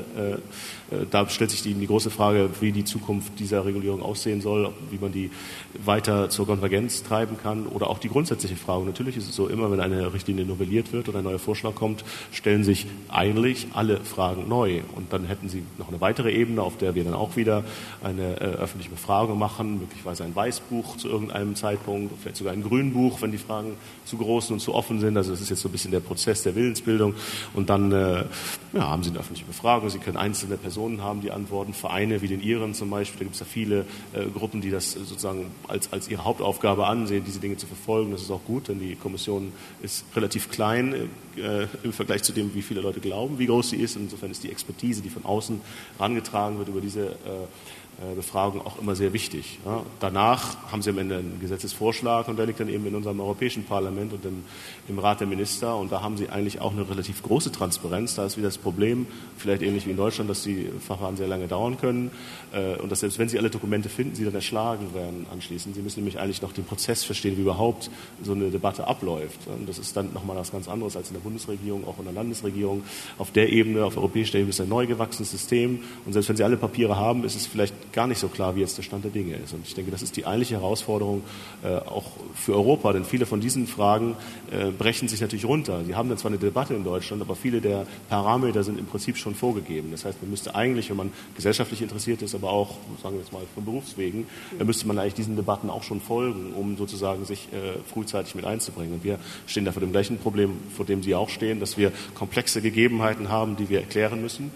Da stellt sich die große Frage, wie die Zukunft dieser Regulierung aussehen soll, wie man die weiter zur Konvergenz treiben kann oder auch die grundsätzliche Frage. Natürlich ist es so, immer wenn eine Richtlinie novelliert wird oder ein neuer Vorschlag kommt, stellen sich eigentlich alle Fragen neu. Und dann hätten Sie noch eine weitere Ebene, auf der wir dann auch wieder eine öffentliche Befragung machen, möglicherweise ein Weißbuch zu irgendeinem Zeitpunkt, vielleicht sogar ein Grünbuch, wenn die Fragen zu groß und zu offen sind. Also das ist jetzt so ein bisschen der Prozess der Willensbildung. Und dann haben Sie eine öffentliche Befragung. Sie können einzelne Personen haben, die antworten, Vereine wie den Ihren zum Beispiel. Da gibt es ja viele Gruppen, die das sozusagen als ihre Hauptaufgabe ansehen, diese Dinge zu verfolgen. Das ist auch gut, denn die Kommission ist relativ klein im Vergleich zu dem, wie viele Leute glauben, wie groß sie ist. Insofern ist die Expertise, die von außen herangetragen wird über diese Befragung auch immer sehr wichtig. Ja. Danach haben Sie am Ende einen Gesetzesvorschlag und der liegt dann eben in unserem Europäischen Parlament und im Rat der Minister und da haben Sie eigentlich auch eine relativ große Transparenz. Da ist wieder das Problem, vielleicht ähnlich wie in Deutschland, dass die Verfahren sehr lange dauern können und dass selbst wenn Sie alle Dokumente finden, Sie dann erschlagen werden anschließend. Sie müssen nämlich eigentlich noch den Prozess verstehen, wie überhaupt so eine Debatte abläuft. Und das ist dann nochmal was ganz anderes als in der Bundesregierung, auch in der Landesregierung. Auf der Ebene, auf europäischer Ebene ist ein neu gewachsenes System und selbst wenn Sie alle Papiere haben, ist es vielleicht gar nicht so klar, wie jetzt der Stand der Dinge ist. Und ich denke, das ist die eigentliche Herausforderung auch für Europa, denn viele von diesen Fragen brechen sich natürlich runter. Sie haben dann zwar eine Debatte in Deutschland, aber viele der Parameter sind im Prinzip schon vorgegeben. Das heißt, man müsste eigentlich, wenn man gesellschaftlich interessiert ist, aber auch, sagen wir jetzt mal, von Berufswegen, müsste man eigentlich diesen Debatten auch schon folgen, um sozusagen sich frühzeitig mit einzubringen. Und wir stehen da vor dem gleichen Problem, vor dem Sie auch stehen, dass wir komplexe Gegebenheiten haben, die wir erklären müssen.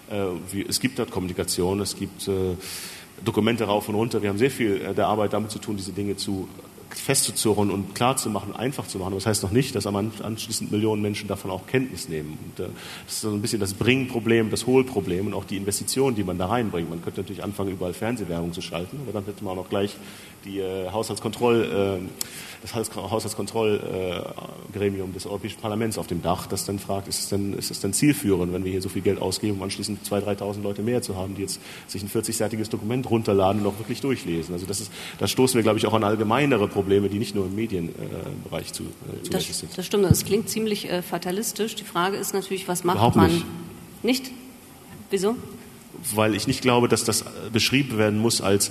Es gibt dort Kommunikation, es gibt Dokumente rauf und runter. Wir haben sehr viel der Arbeit damit zu tun, diese Dinge festzuzurren und klar zu machen, einfach zu machen. Das heißt noch nicht, dass anschließend Millionen Menschen davon auch Kenntnis nehmen. Und das ist so ein bisschen das Bringproblem, das Holproblem und auch die Investitionen, die man da reinbringt. Man könnte natürlich anfangen, überall Fernsehwerbung zu schalten, aber dann hätte man auch noch gleich die das Haushaltskontrollgremium des Europäischen Parlaments auf dem Dach, das dann fragt, ist es denn zielführend, wenn wir hier so viel Geld ausgeben, um anschließend 2.000, 3.000 Leute mehr zu haben, die jetzt sich ein 40-seitiges Dokument runterladen und auch wirklich durchlesen. Also da stoßen wir, glaube ich, auch an allgemeinere Probleme, die nicht nur im Medienbereich zulässig sind. Das stimmt, das klingt ziemlich fatalistisch. Die Frage ist natürlich, was macht Überhaupt man? Nicht? Nicht? Wieso? Weil ich nicht glaube, dass das beschrieben werden muss als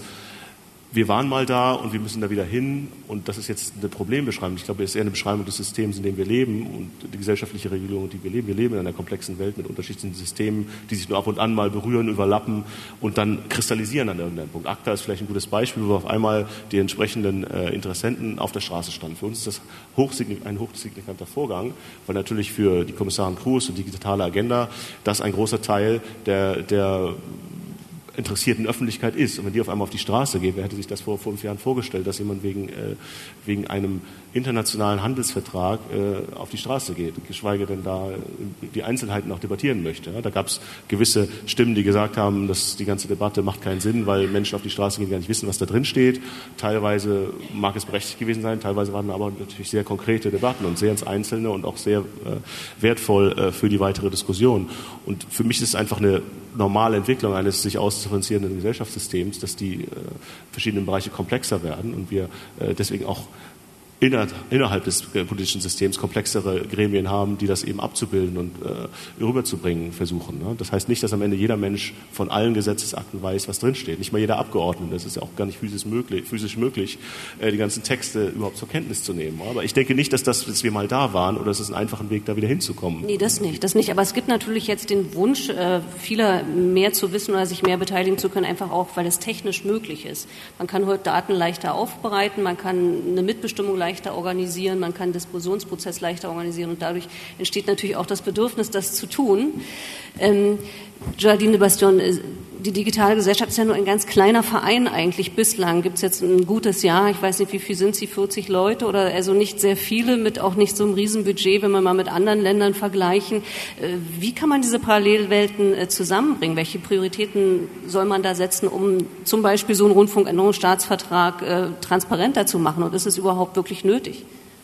wir waren mal da und wir müssen da wieder hin und das ist jetzt eine Problembeschreibung. Ich glaube, es ist eher eine Beschreibung des Systems, in dem wir leben und die gesellschaftliche Regelung, in der wir leben. Wir leben in einer komplexen Welt mit unterschiedlichen Systemen, die sich nur ab und an mal berühren, überlappen und dann kristallisieren an irgendeinem Punkt. ACTA ist vielleicht ein gutes Beispiel, wo auf einmal die entsprechenden Interessenten auf der Straße standen. Für uns ist das ein hochsignifikanter Vorgang, weil natürlich für die Kommissarin Kroes und die digitale Agenda das ein großer Teil der interessierten Öffentlichkeit ist. Und wenn die auf einmal auf die Straße geht, wer hätte sich das vor 5 Jahren vorgestellt, dass jemand wegen einem internationalen Handelsvertrag auf die Straße geht, geschweige denn da die Einzelheiten auch debattieren möchte. Ja, da gab es gewisse Stimmen, die gesagt haben, dass die ganze Debatte macht keinen Sinn, weil Menschen auf die Straße gehen, gar nicht wissen, was da drin steht. Teilweise mag es berechtigt gewesen sein, teilweise waren aber natürlich sehr konkrete Debatten und sehr ins Einzelne und auch sehr wertvoll für die weitere Diskussion. Und für mich ist es einfach eine normale Entwicklung eines sich ausdifferenzierenden Gesellschaftssystems, dass die verschiedenen Bereiche komplexer werden und wir deswegen auch innerhalb des politischen Systems komplexere Gremien haben, die das eben abzubilden und rüberzubringen versuchen. Ne? Das heißt nicht, dass am Ende jeder Mensch von allen Gesetzesakten weiß, was drinsteht. Nicht mal jeder Abgeordnete. Das ist ja auch gar nicht physisch möglich, die ganzen Texte überhaupt zur Kenntnis zu nehmen. Aber ich denke nicht, dass wir mal da waren oder es ist ein einfacher Weg, da wieder hinzukommen. Nee, das nicht. Aber es gibt natürlich jetzt den Wunsch, vieler mehr zu wissen oder sich mehr beteiligen zu können, einfach auch, weil es technisch möglich ist. Man kann heute Daten leichter aufbereiten, man kann eine Mitbestimmung leichter organisieren, man kann den Diskussionsprozess leichter organisieren und dadurch entsteht natürlich auch das Bedürfnis, das zu tun. Geraldine de Bastion, die digitale Gesellschaft ist ja nur ein ganz kleiner Verein eigentlich bislang. Gibt es jetzt ein gutes Jahr, ich weiß nicht, wie viel sind Sie, 40 Leute oder also nicht sehr viele, mit auch nicht so einem Riesenbudget, wenn wir mal mit anderen Ländern vergleichen. Wie kann man diese Parallelwelten zusammenbringen? Welche Prioritäten soll man da setzen, um zum Beispiel so einen Rundfunkänderungsstaatsvertrag transparenter zu machen? Und ist es überhaupt wirklich nötig?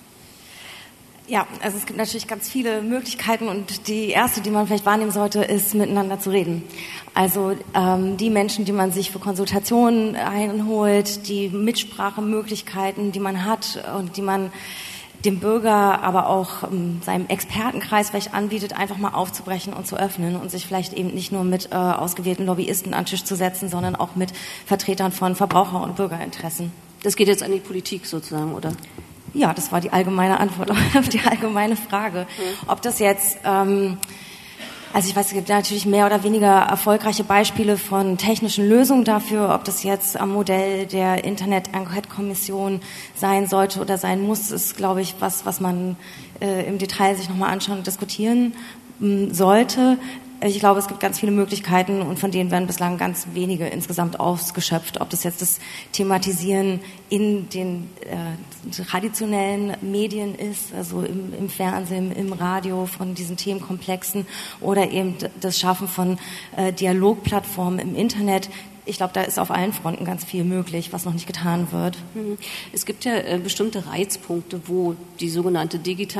Ja, also es gibt natürlich ganz viele Möglichkeiten und die erste, die man vielleicht wahrnehmen sollte, ist miteinander zu reden. Also die Menschen, die man sich für Konsultationen einholt, die Mitsprachemöglichkeiten, die man hat und die man dem Bürger, aber auch seinem Expertenkreis vielleicht anbietet, einfach mal aufzubrechen und zu öffnen und sich vielleicht eben nicht nur mit ausgewählten Lobbyisten an den Tisch zu setzen, sondern auch mit Vertretern von Verbraucher- und Bürgerinteressen. Das geht jetzt an die Politik sozusagen, oder? Ja, das war die allgemeine Antwort auf die allgemeine Frage. Ob das jetzt, also ich weiß, es gibt natürlich mehr oder weniger erfolgreiche Beispiele von technischen Lösungen dafür, ob das jetzt am Modell der Internet-Enquete-Kommission sein sollte oder sein muss, ist, glaube ich, was man im Detail sich nochmal anschauen und diskutieren sollte. Ich glaube, es gibt ganz viele Möglichkeiten und von denen werden bislang ganz wenige insgesamt ausgeschöpft. Ob das jetzt das Thematisieren in den traditionellen Medien ist, also im Fernsehen, im Radio von diesen Themenkomplexen oder eben das Schaffen von Dialogplattformen im Internet. Ich glaube, da ist auf allen Fronten ganz viel möglich, was noch nicht getan wird. Es gibt ja bestimmte Reizpunkte, wo die sogenannte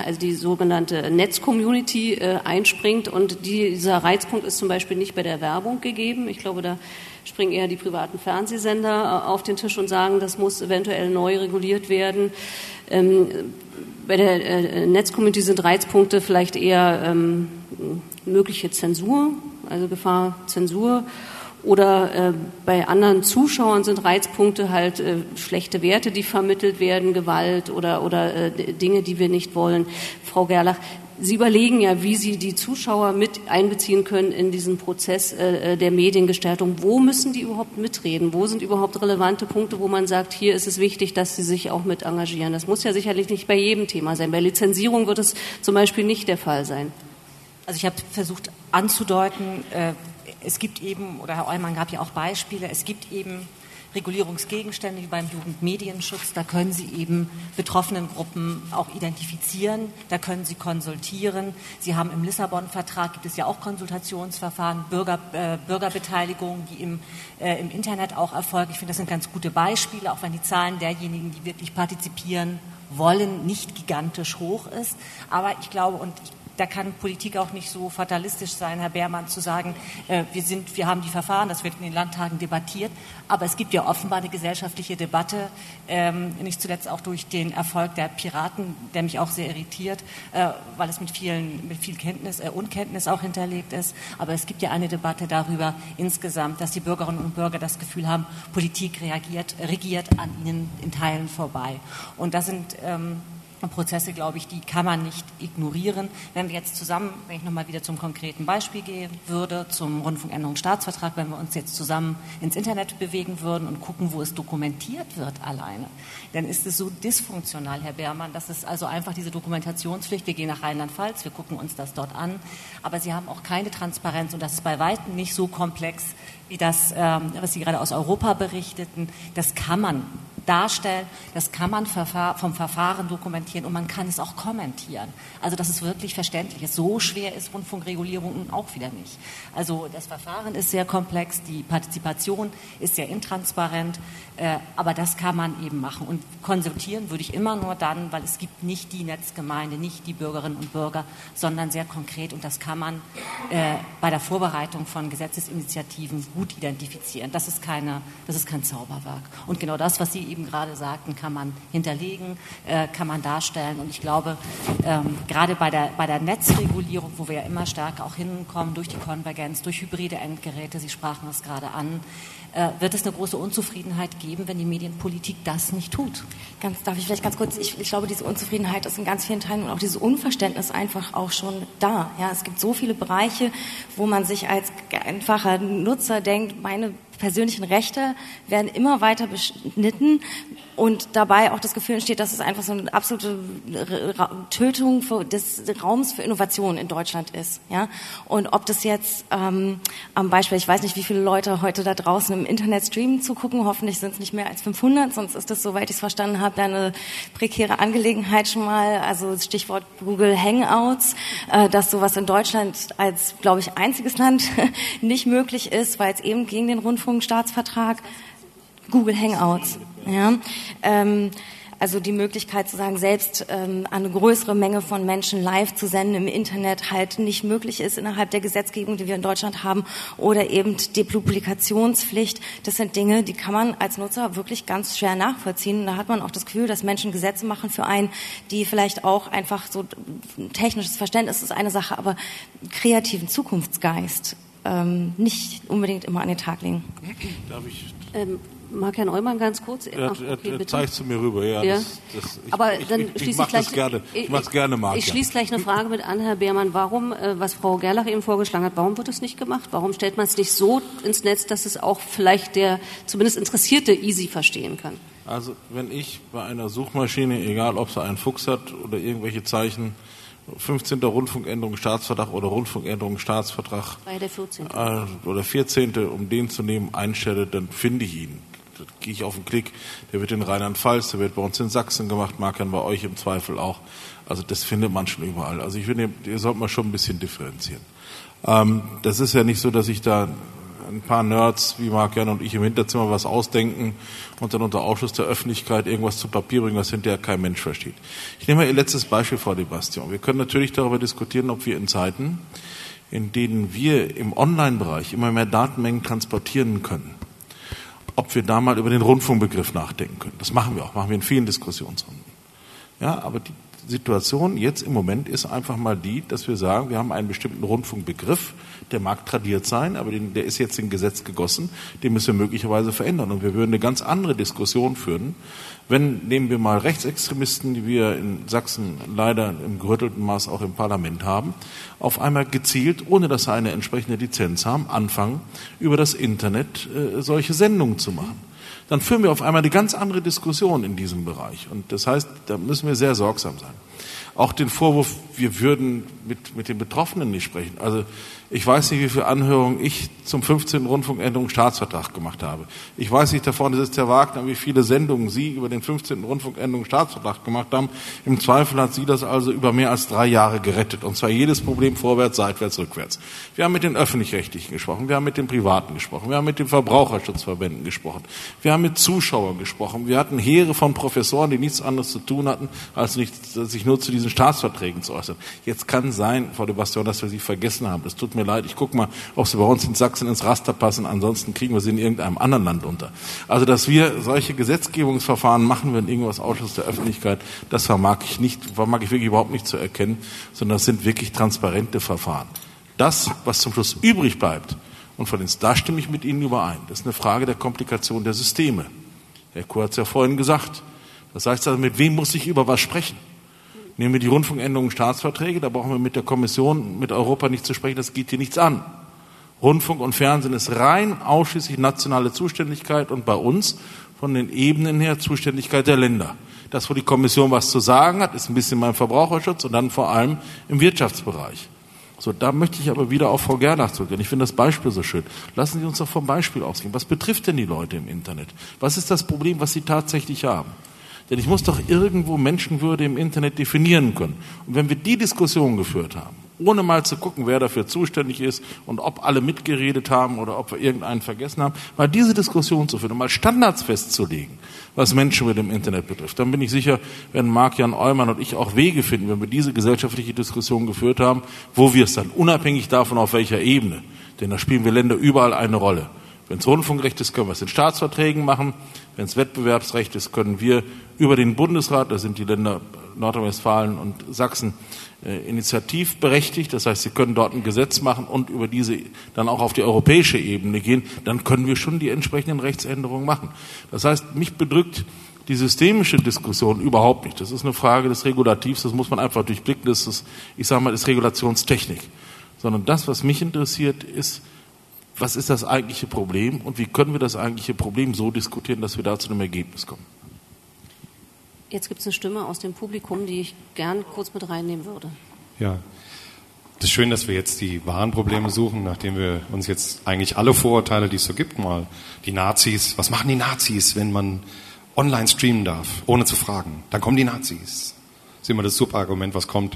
Netz-Community einspringt und dieser Reizpunkt ist zum Beispiel nicht bei der Werbung gegeben. Ich glaube, da springen eher die privaten Fernsehsender auf den Tisch und sagen, das muss eventuell neu reguliert werden. Bei der Netz-Community sind Reizpunkte vielleicht eher mögliche Zensur, also Gefahr Zensur. Oder bei anderen Zuschauern sind Reizpunkte halt schlechte Werte, die vermittelt werden, Gewalt oder Dinge, die wir nicht wollen. Frau Gerlach, Sie überlegen ja, wie Sie die Zuschauer mit einbeziehen können in diesen Prozess der Mediengestaltung. Wo müssen die überhaupt mitreden? Wo sind überhaupt relevante Punkte, wo man sagt, hier ist es wichtig, dass sie sich auch mit engagieren? Das muss ja sicherlich nicht bei jedem Thema sein. Bei Lizenzierung wird es zum Beispiel nicht der Fall sein. Also ich habe versucht anzudeuten, Es gibt eben, oder Herr Eulmann gab ja auch Beispiele, es gibt eben Regulierungsgegenstände wie beim Jugendmedienschutz, da können Sie eben betroffenen Gruppen auch identifizieren, da können Sie konsultieren. Sie haben im Lissabon-Vertrag, gibt es ja auch Konsultationsverfahren, Bürgerbeteiligung, die im Internet auch erfolgen. Ich finde, das sind ganz gute Beispiele, auch wenn die Zahlen derjenigen, die wirklich partizipieren wollen, nicht gigantisch hoch ist. Aber ich glaube, da kann Politik auch nicht so fatalistisch sein, Herr Beermann, zu sagen, wir haben die Verfahren, das wird in den Landtagen debattiert, aber es gibt ja offenbar eine gesellschaftliche Debatte, nicht zuletzt auch durch den Erfolg der Piraten, der mich auch sehr irritiert, weil es mit viel Unkenntnis auch hinterlegt ist, aber es gibt ja eine Debatte darüber insgesamt, dass die Bürgerinnen und Bürger das Gefühl haben, Politik regiert an ihnen in Teilen vorbei. Und das sind Prozesse, glaube ich, die kann man nicht ignorieren. Wenn wir jetzt zusammen, wenn ich nochmal wieder zum konkreten Beispiel gehen würde, zum Rundfunkänderungsstaatsvertrag, wenn wir uns jetzt zusammen ins Internet bewegen würden und gucken, wo es dokumentiert wird alleine, dann ist es so dysfunktional, Herr Beermann, dass es also einfach diese Dokumentationspflicht, wir gehen nach Rheinland-Pfalz, wir gucken uns das dort an, aber Sie haben auch keine Transparenz und das ist bei weitem nicht so komplex, wie das, was Sie gerade aus Europa berichteten. Das kann man darstellen, das kann man vom Verfahren dokumentieren und man kann es auch kommentieren. Also dass es wirklich verständlich ist. So schwer ist Rundfunkregulierung nun auch wieder nicht. Also das Verfahren ist sehr komplex, die Partizipation ist sehr intransparent, aber das kann man eben machen. Und konsultieren würde ich immer nur dann, weil es gibt nicht die Netzgemeinde, nicht die Bürgerinnen und Bürger, sondern sehr konkret und das kann man bei der Vorbereitung von Gesetzesinitiativen gut identifizieren. Das ist kein Zauberwerk. Und genau das, was Sie eben gerade sagten, kann man hinterlegen, kann man darstellen. Und ich glaube, gerade bei der Netzregulierung, wo wir ja immer stärker auch hinkommen, durch die Konvergenz, durch hybride Endgeräte, Sie sprachen das gerade an, wird es eine große Unzufriedenheit geben, wenn die Medienpolitik das nicht tut. Darf ich vielleicht ganz kurz, ich glaube, diese Unzufriedenheit ist in ganz vielen Teilen und auch dieses Unverständnis einfach auch schon da. Ja, es gibt so viele Bereiche, wo man sich als einfacher Nutzer denkt, meine persönlichen Rechte werden immer weiter beschnitten und dabei auch das Gefühl entsteht, dass es einfach so eine absolute Tötung des Raums für Innovation in Deutschland ist. Ja? Und ob das jetzt am Beispiel, ich weiß nicht, wie viele Leute heute da draußen im Internet streamen zugucken, hoffentlich sind es nicht mehr als 500, sonst ist das, soweit ich es verstanden habe, eine prekäre Angelegenheit schon mal, also Stichwort Google Hangouts, dass sowas in Deutschland als, glaube ich, einziges Land nicht möglich ist, weil es eben gegen den Rundfunkstaatsvertrag Google Hangouts, ja, also die Möglichkeit zu sagen, selbst eine größere Menge von Menschen live zu senden im Internet halt nicht möglich ist innerhalb der Gesetzgebung, die wir in Deutschland haben, oder eben Depublikationspflicht. Das sind Dinge, die kann man als Nutzer wirklich ganz schwer nachvollziehen. Und da hat man auch das Gefühl, dass Menschen Gesetze machen für einen, die vielleicht auch einfach so technisches Verständnis ist eine Sache, aber kreativen Zukunftsgeist nicht unbedingt immer an den Tag legen. Darf ich? Mag Herrn Eulmann ganz kurz? Zeigst du mir rüber, ja. Ja. Ich mache das gerne. Ich mache es gerne, Marc. Ich schließe gleich eine Frage mit an, Herr Beermann. Warum, was Frau Gerlach eben vorgeschlagen hat, warum wird es nicht gemacht? Warum stellt man es nicht so ins Netz, dass es auch vielleicht der zumindest Interessierte easy verstehen kann? Also wenn ich bei einer Suchmaschine, egal ob sie einen Fuchs hat oder irgendwelche Zeichen, 15. Rundfunkänderung Staatsvertrag oder Rundfunkänderung Staatsvertrag War ja der 14. Oder 14., um den zu nehmen, einstelle, dann finde ich ihn. Da gehe ich auf den Klick, der wird in Rheinland-Pfalz, der wird bei uns in Sachsen gemacht, mag dann bei euch im Zweifel auch. Also das findet man schon überall. Also ich finde, ihr sollt mal schon ein bisschen differenzieren. Das ist ja nicht so, dass ich da ein paar Nerds wie Marc Jahn und ich im Hinterzimmer was ausdenken und dann unter Ausschluss der Öffentlichkeit irgendwas zu Papier bringen, was hinterher kein Mensch versteht. Ich nehme mal Ihr letztes Beispiel, Frau de Bastion. Wir können natürlich darüber diskutieren, ob wir in Zeiten, in denen wir im Online-Bereich immer mehr Datenmengen transportieren können, ob wir da mal über den Rundfunkbegriff nachdenken können. Das machen wir auch, machen wir in vielen Diskussionsrunden. Ja, aber die Situation jetzt im Moment ist einfach mal die, dass wir sagen, wir haben einen bestimmten Rundfunkbegriff, der mag tradiert sein, aber der ist jetzt in Gesetz gegossen, den müssen wir möglicherweise verändern. Und wir würden eine ganz andere Diskussion führen, wenn, nehmen wir mal Rechtsextremisten, die wir in Sachsen leider im gerüttelten Maß auch im Parlament haben, auf einmal gezielt, ohne dass sie eine entsprechende Lizenz haben, anfangen, über das Internet solche Sendungen zu machen. Dann führen wir auf einmal eine ganz andere Diskussion in diesem Bereich. Und das heißt, da müssen wir sehr sorgsam sein. Auch den Vorwurf wir würden mit den Betroffenen nicht sprechen. Also ich weiß nicht, wie viele Anhörungen ich zum 15. Rundfunkänderungsstaatsvertrag gemacht habe. Ich weiß nicht, da vorne sitzt Herr Wagner, wie viele Sendungen Sie über den 15. Rundfunkänderungsstaatsvertrag gemacht haben. Im Zweifel hat Sie das also über mehr als 3 Jahre gerettet. Und zwar jedes Problem vorwärts, seitwärts, rückwärts. Wir haben mit den Öffentlich-Rechtlichen gesprochen, wir haben mit den Privaten gesprochen, wir haben mit den Verbraucherschutzverbänden gesprochen, wir haben mit Zuschauern gesprochen, wir hatten Heere von Professoren, die nichts anderes zu tun hatten, als sich nur zu diesen Staatsverträgen zu äußern. Jetzt kann sein, Frau de Bastion, dass wir Sie vergessen haben. Das tut mir leid. Ich gucke mal, ob Sie bei uns in Sachsen ins Raster passen. Ansonsten kriegen wir Sie in irgendeinem anderen Land unter. Also, dass wir solche Gesetzgebungsverfahren machen, wenn irgendwas Ausschuss der Öffentlichkeit, das vermag ich wirklich überhaupt nicht zu erkennen, sondern das sind wirklich transparente Verfahren. Das, was zum Schluss übrig bleibt, und da stimme ich mit Ihnen überein, das ist eine Frage der Komplikation der Systeme. Herr Kur hat es ja vorhin gesagt. Das heißt also, mit wem muss ich über was sprechen? Nehmen wir die Rundfunkänderungsstaatsverträge, da brauchen wir mit der Kommission, mit Europa nicht zu sprechen, das geht hier nichts an. Rundfunk und Fernsehen ist rein ausschließlich nationale Zuständigkeit und bei uns von den Ebenen her Zuständigkeit der Länder. Das, wo die Kommission was zu sagen hat, ist ein bisschen beim Verbraucherschutz und dann vor allem im Wirtschaftsbereich. So, da möchte ich aber wieder auf Frau Gerlach zurückgehen. Ich finde das Beispiel so schön. Lassen Sie uns doch vom Beispiel ausgehen. Was betrifft denn die Leute im Internet? Was ist das Problem, was sie tatsächlich haben? Denn ich muss doch irgendwo Menschenwürde im Internet definieren können. Und wenn wir die Diskussion geführt haben, ohne mal zu gucken, wer dafür zuständig ist und ob alle mitgeredet haben oder ob wir irgendeinen vergessen haben, mal diese Diskussion zu führen und mal Standards festzulegen, was Menschenwürde im Internet betrifft, dann bin ich sicher, werden Marc-Jan Eumann und ich auch Wege finden, wenn wir diese gesellschaftliche Diskussion geführt haben, wo wir es dann unabhängig davon, auf welcher Ebene, denn da spielen wir Länder überall eine Rolle. Wenn es Rundfunkrecht ist, können wir es in Staatsverträgen machen. Wenn es Wettbewerbsrecht ist, können wir über den Bundesrat, da sind die Länder Nordrhein-Westfalen und Sachsen initiativberechtigt. Das heißt, sie können dort ein Gesetz machen und über diese dann auch auf die europäische Ebene gehen. Dann können wir schon die entsprechenden Rechtsänderungen machen. Das heißt, mich bedrückt die systemische Diskussion überhaupt nicht. Das ist eine Frage des Regulativs, das muss man einfach durchblicken. Das ist, ich sage mal, das ist Regulationstechnik. Sondern das, was mich interessiert, ist, was ist das eigentliche Problem und wie können wir das eigentliche Problem so diskutieren, dass wir da zu einem Ergebnis kommen? Jetzt gibt es eine Stimme aus dem Publikum, die ich gern kurz mit reinnehmen würde. Ja, das ist schön, dass wir jetzt die wahren Probleme suchen, nachdem wir uns jetzt eigentlich alle Vorurteile, die es so gibt, mal die Nazis, was machen die Nazis, wenn man online streamen darf, ohne zu fragen? Dann kommen die Nazis. Das ist immer das Subargument, was kommt.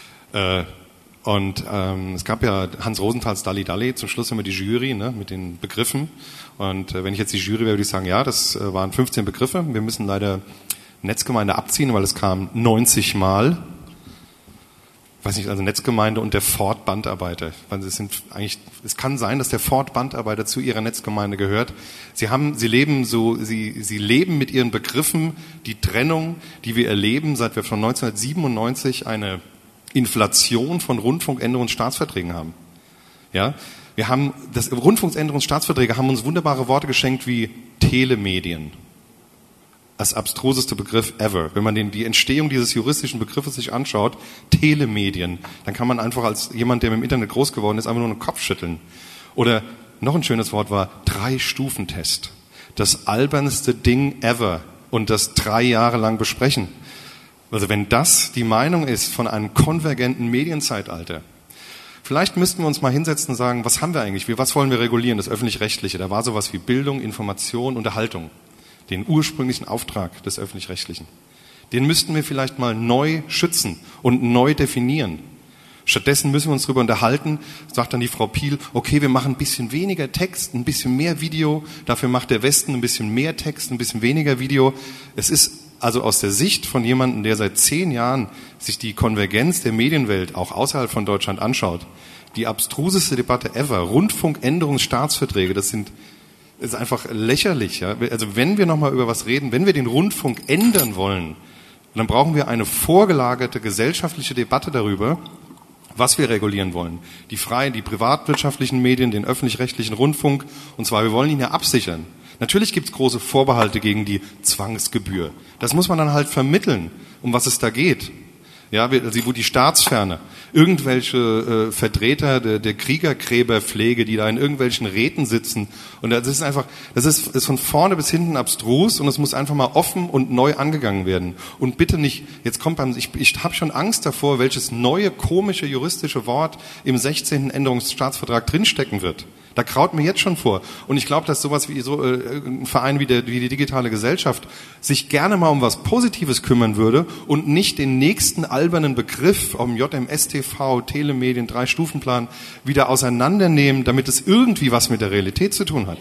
Es gab ja Hans Rosenthals Dalli Dalli, zum Schluss immer die Jury, ne, mit den Begriffen. Und wenn ich jetzt die Jury wäre, würde ich sagen, ja, das waren 15 Begriffe. Wir müssen leider Netzgemeinde abziehen, weil es kam 90 Mal. Ich weiß nicht, also Netzgemeinde und der Ford-Bandarbeiter. Es kann sein, dass der Ford-Bandarbeiter zu ihrer Netzgemeinde gehört. Sie leben mit ihren Begriffen die Trennung, die wir erleben, seit wir von 1997 eine Inflation von Rundfunkänderungsstaatsverträgen haben. Ja, Rundfunkänderungsstaatsverträge haben uns wunderbare Worte geschenkt wie Telemedien. Das abstruseste Begriff ever. Wenn man die Entstehung dieses juristischen Begriffes sich anschaut, Telemedien, dann kann man einfach als jemand, der mit dem Internet groß geworden ist, einfach nur den Kopf schütteln. Oder noch ein schönes Wort war 3-Stufen-Test. Das albernste Ding ever und das 3 Jahre lang besprechen. Also wenn das die Meinung ist von einem konvergenten Medienzeitalter, vielleicht müssten wir uns mal hinsetzen und sagen, was haben wir eigentlich, was wollen wir regulieren, das Öffentlich-Rechtliche. Da war sowas wie Bildung, Information, Unterhaltung, den ursprünglichen Auftrag des Öffentlich-Rechtlichen. Den müssten wir vielleicht mal neu schützen und neu definieren. Stattdessen müssen wir uns darüber unterhalten, sagt dann die Frau Piel, okay, wir machen ein bisschen weniger Text, ein bisschen mehr Video, dafür macht der Westen ein bisschen mehr Text, ein bisschen weniger Video. Es ist also aus der Sicht von jemandem, der seit 10 Jahren sich die Konvergenz der Medienwelt auch außerhalb von Deutschland anschaut, die abstruseste Debatte ever, Rundfunkänderungsstaatsverträge, das ist einfach lächerlich. Ja? Also wenn wir nochmal über was reden, wenn wir den Rundfunk ändern wollen, dann brauchen wir eine vorgelagerte gesellschaftliche Debatte darüber, was wir regulieren wollen. Die freien, die privatwirtschaftlichen Medien, den öffentlich-rechtlichen Rundfunk, und zwar, wir wollen ihn ja absichern. Natürlich gibt es große Vorbehalte gegen die Zwangsgebühr. Das muss man dann halt vermitteln, um was es da geht. Ja, wo die Staatsferne, irgendwelche Vertreter der Kriegergräberpflege, die da in irgendwelchen Räten sitzen. Und das ist von vorne bis hinten abstrus und es muss einfach mal offen und neu angegangen werden. Und bitte nicht, ich habe schon Angst davor, welches neue, komische, juristische Wort im 16. Änderungsstaatsvertrag drinstecken wird. Da kraut mir jetzt schon vor. Und ich glaube, dass sowas wie ein Verein wie die Digitale Gesellschaft sich gerne mal um was Positives kümmern würde und nicht den nächsten albernen Begriff um JMS-TV, Telemedien, 3-Stufenplan wieder auseinandernehmen, damit es irgendwie was mit der Realität zu tun hat.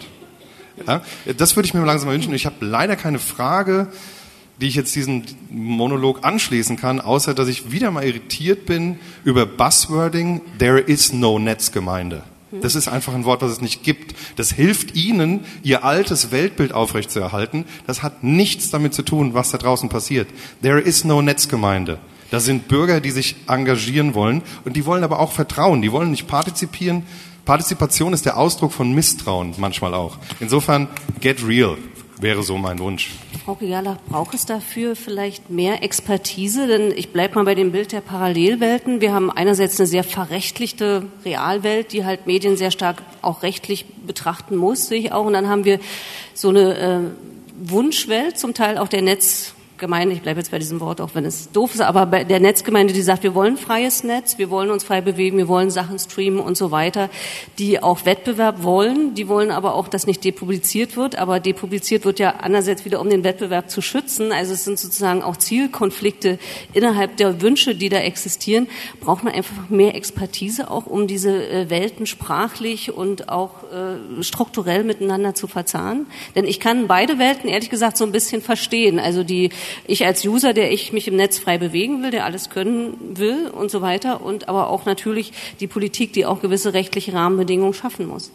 Ja, das würde ich mir langsam mal wünschen. Ich habe leider keine Frage, die ich jetzt diesen Monolog anschließen kann, außer dass ich wieder mal irritiert bin über Buzzwording, there is no Netzgemeinde. Das ist einfach ein Wort, was es nicht gibt. Das hilft Ihnen, Ihr altes Weltbild aufrechtzuerhalten. Das hat nichts damit zu tun, was da draußen passiert. There is no Netzgemeinde. Das sind Bürger, die sich engagieren wollen und die wollen aber auch vertrauen. Die wollen nicht partizipieren. Partizipation ist der Ausdruck von Misstrauen manchmal auch. Insofern, get real wäre so mein Wunsch. Frau Gerlach, braucht es dafür vielleicht mehr Expertise? Denn ich bleibe mal bei dem Bild der Parallelwelten. Wir haben einerseits eine sehr verrechtlichte Realwelt, die halt Medien sehr stark auch rechtlich betrachten muss, sehe ich auch. Und dann haben wir so eine Wunschwelt, zum Teil auch der Netzgemeinde, ich bleibe jetzt bei diesem Wort, auch wenn es doof ist, aber bei der Netzgemeinde, die sagt, wir wollen freies Netz, wir wollen uns frei bewegen, wir wollen Sachen streamen und so weiter, die auch Wettbewerb wollen, die wollen aber auch, dass nicht depubliziert wird, aber depubliziert wird ja andererseits wieder, um den Wettbewerb zu schützen, also es sind sozusagen auch Zielkonflikte innerhalb der Wünsche, die da existieren, braucht man einfach mehr Expertise auch, um diese Welten sprachlich und auch strukturell miteinander zu verzahnen, denn ich kann beide Welten ehrlich gesagt so ein bisschen verstehen, also ich als User, mich im Netz frei bewegen will, der alles können will und so weiter, und aber auch natürlich die Politik, die auch gewisse rechtliche Rahmenbedingungen schaffen muss.